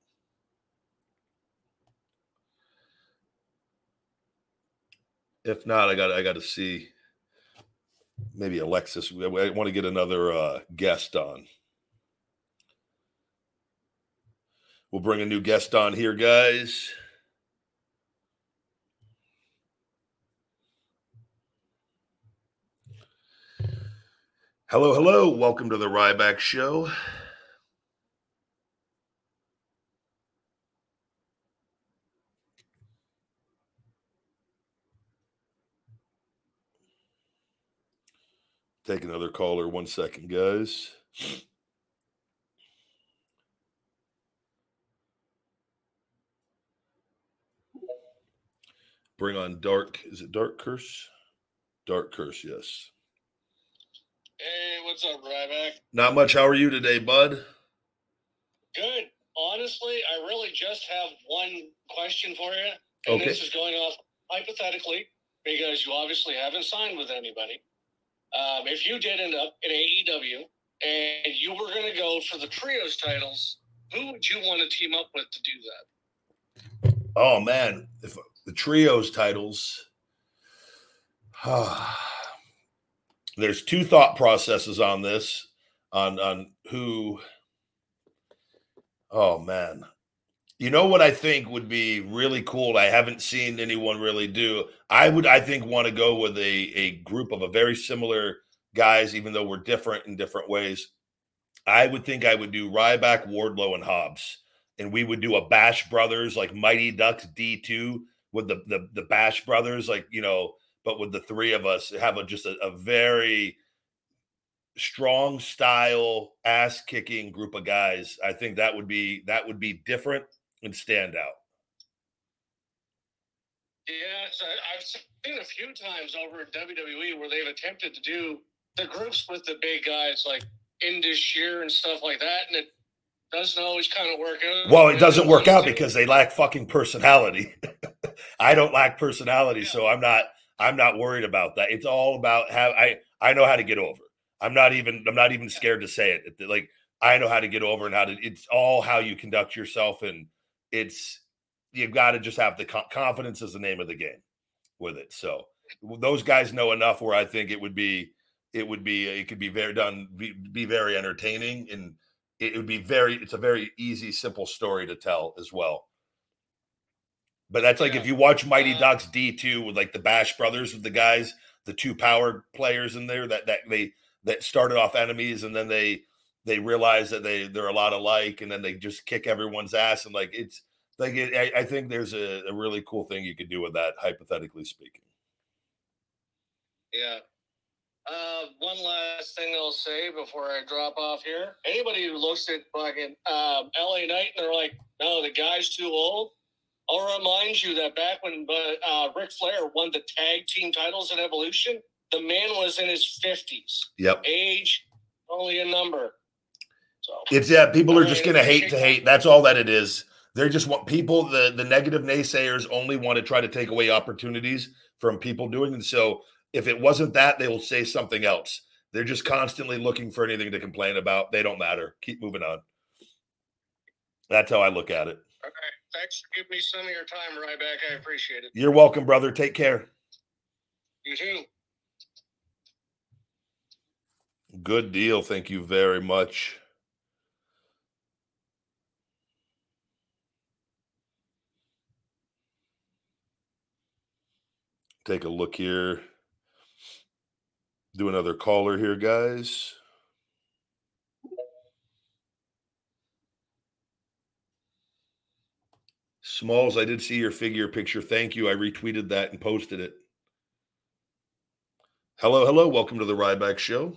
If not, I got I got to see maybe Alexis. I want to get another uh, guest on. We'll bring a new guest on here, guys. Hello, hello. Welcome to the Ryback Show. Take another caller. One second, guys. Bring on Dark. Is it Dark Curse? Dark Curse, yes. Hey, what's up, Ryback? Not much. How are you today, bud? Good. Honestly, I really just have one question for you. And Okay. this is going off hypothetically, because you obviously haven't signed with anybody. Um, if you did end up in A E W and you were going to go for the trios titles, who would you want to team up with to do that? Oh, man. If the trios titles. There's two thought processes on this, on, on who. Oh, man. You know what I think would be really cool? I haven't seen anyone really do. I would, I think, want to go with a, a group of a very similar guys, even though we're different in different ways. I would think I would do Ryback, Wardlow, and Hobbs. And we would do a Bash Brothers, like Mighty Ducks D two with the, the, the Bash Brothers, like, you know, but with the three of us, have a, just a, a very strong style, ass-kicking group of guys. I think that would be that would be different and stand out. Yeah, so I've seen a few times over at W W E where they've attempted to do the groups with the big guys like Indus Shear and stuff like that, and it doesn't always kind of work out. Well, it doesn't work out because they lack fucking personality. I don't lack personality, yeah. so I'm not I'm not worried about that. It's all about how I I know how to get over. I'm not even I'm not even scared to say it. Like, I know how to get over and how to. It's all how you conduct yourself, and it's you've got to just have the confidence is the name of the game with it. So those guys know enough where I think it would be it would be it could be very done be, be very entertaining, and it would be very it's a very easy simple story to tell as well. But that's like yeah. if you watch Mighty Ducks D two with like the Bash Brothers with the guys, the two power players in there that that they that started off enemies and then they they realize that they they're a lot alike and then they just kick everyone's ass, and like it's like it, I, I think there's a, a really cool thing you could do with that, hypothetically speaking. Yeah. Uh, one last thing I'll say before I drop off here. Anybody who looks at fucking um, L A Knight and they're like, no, the guy's too old. I'll remind you that back when uh, Ric Flair won the tag team titles in Evolution, the man was in his fifties. Yep. Age, only a number. So it's yeah, people are just going to hate to hate. That's all that it is. They just want people, the, the negative naysayers only want to try to take away opportunities from people doing it. So if it wasn't that, they will say something else. They're just constantly looking for anything to complain about. They don't matter. Keep moving on. That's how I look at it. Okay. Thanks for giving me some of your time, Ryback. I appreciate it. You're welcome, brother. Take care. You too. Good deal. Thank you very much. Take a look here. Do another caller here, guys. Smalls, I did see your figure picture. Thank you. I retweeted that and posted it. Hello, hello. Welcome to the Ryback Show.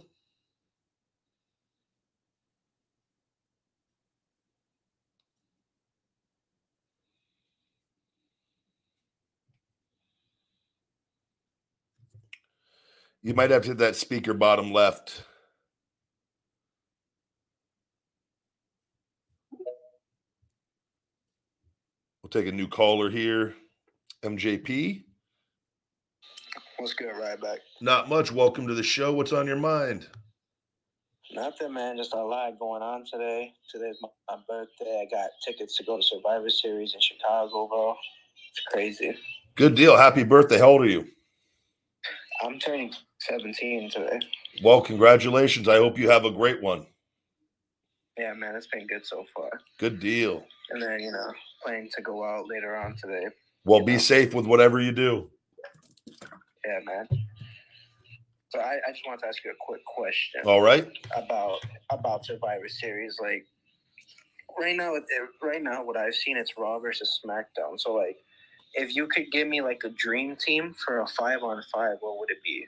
You might have to hit that speaker bottom left. We'll take a new caller here. M J P. What's good, Ryback? Not much. Welcome to the show. What's on your mind? Nothing, man. Just a lot going on today. Today's my, my birthday. I got tickets to go to Survivor Series in Chicago, bro. It's crazy. Good deal. Happy birthday. How old are you? I'm turning seventeen today. Well, congratulations. I hope you have a great one. Yeah, man. It's been good so far. Good deal. And then, you know, planning to go out later on today. Well, be safe with whatever you do. Yeah, man. So I, I just wanted to ask you a quick question. All right. About about Survivor Series. Like, right now, right now, what I've seen, it's Raw versus SmackDown. So, like, if you could give me, like, a dream team for a five-on-five, what would it be?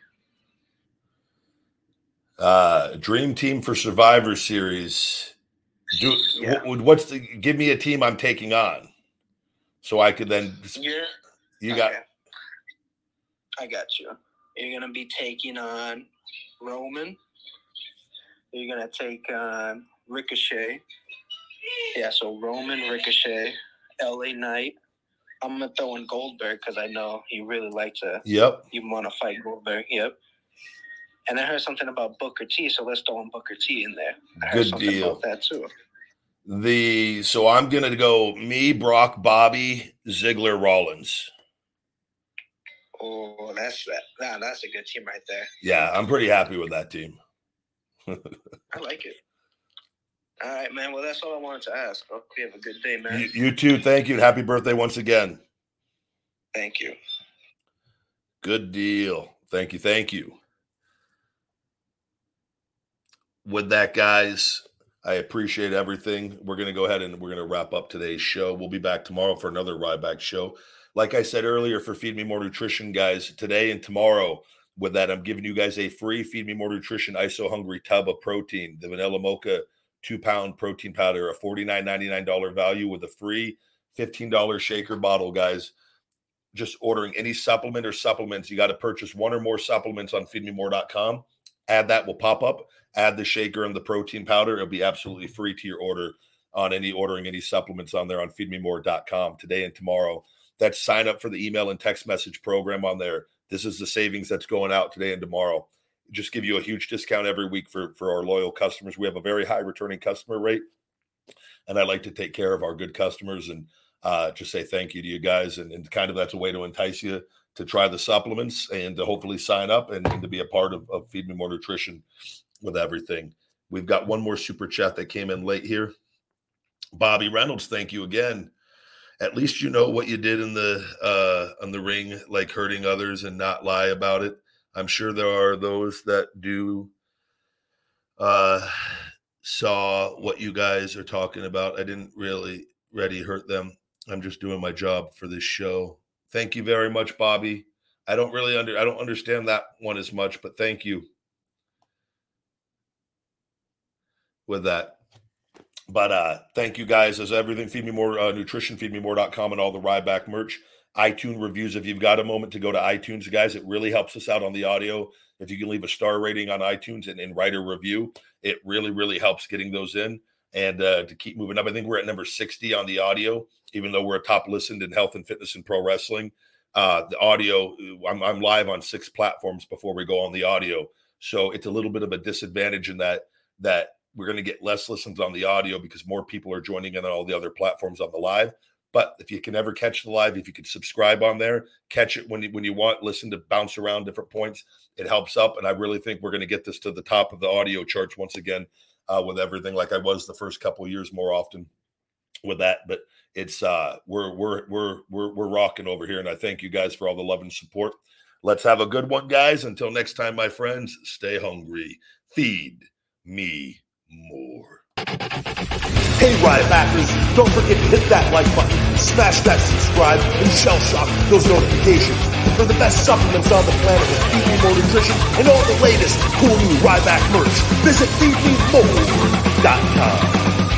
Uh, dream team for Survivor Series. Do yeah. what, what's the? Give me a team I'm taking on, so I could then. Yeah. You got. Okay. I got you. You're gonna be taking on Roman. You're gonna take on Ricochet. Yeah, so Roman, Ricochet, L A Knight. I'm gonna throw in Goldberg because I know you really like to. Yep. You want to fight Goldberg. Yep. And I heard something about Booker T, so let's throw in Booker T in there. I heard Good something deal. about that too. The so I'm gonna go me, Brock, Bobby, Ziggler, Rollins. Oh, that's that. Nah, that's a good team right there. Yeah, I'm pretty happy with that team. I like it. All right, man. Well, that's all I wanted to ask. Hope you have a good day, man. You, you too. Thank you. And happy birthday once again. Thank you. Good deal. Thank you. Thank you. With that, guys, I appreciate everything. We're going to go ahead and we're going to wrap up today's show. We'll be back tomorrow for another Ryback show. Like I said earlier, for Feed Me More Nutrition, guys, today and tomorrow, with that, I'm giving you guys a free Feed Me More Nutrition I So Hungry tub of protein, the Vanilla Mocha two-pound protein powder, a forty-nine ninety-nine value with a free fifteen dollars shaker bottle, guys. Just ordering any supplement or supplements. You got to purchase one or more supplements on feed me more dot com. Add that will pop up. Add the shaker and the protein powder. It'll be absolutely free to your order on any ordering any supplements on there on feed me more dot com today and tomorrow. That's sign up for the email and text message program on there. This is the savings that's going out today and tomorrow. Just give you a huge discount every week for, for our loyal customers. We have a very high returning customer rate, and I like to take care of our good customers and uh, just say thank you to you guys. And, and kind of that's a way to entice you to try the supplements and to hopefully sign up and, and to be a part of, of Feed Me More Nutrition with everything. We've got one more super chat that came in late here. Bobby Reynolds, thank you again. At least you know what you did in the uh, on the ring, like hurting others and not lie about it. I'm sure there are those that do uh, saw what you guys are talking about. I didn't really really hurt them. I'm just doing my job for this show. Thank you very much, Bobby. I don't really under I don't understand that one as much, but thank you with that. But uh, thank you guys. As everything, Feed Me More uh, Nutrition, feed me more dot com, and all the Ryback merch. iTunes reviews. If you've got a moment to go to iTunes, guys, it really helps us out on the audio. If you can leave a star rating on iTunes and, and write a review, it really, really helps getting those in and uh, to keep moving up. I think we're at number sixty on the audio, even though we're a top listened in health and fitness and pro wrestling. Uh, the audio, I'm, I'm live on six platforms before we go on the audio. So it's a little bit of a disadvantage in that, that we're going to get less listens on the audio because more people are joining in on all the other platforms on the live. But if you can ever catch the live, if you could subscribe on there, catch it when you, when you want, listen to bounce around different points, it helps up. And I really think we're going to get this to the top of the audio charts once again uh, with everything like I was the first couple of years more often with that. But it's uh, we're, we're, we're, we're, we're rocking over here. And I thank you guys for all the love and support. Let's have a good one, guys. Until next time, my friends, stay hungry. Feed me more. Hey, Rybackers, don't forget to hit that like button, smash that subscribe, and shell shock those notifications for the best supplements on the planet with Feed Me More Nutrition and all the latest cool new Ryback merch. Visit feed me more dot com.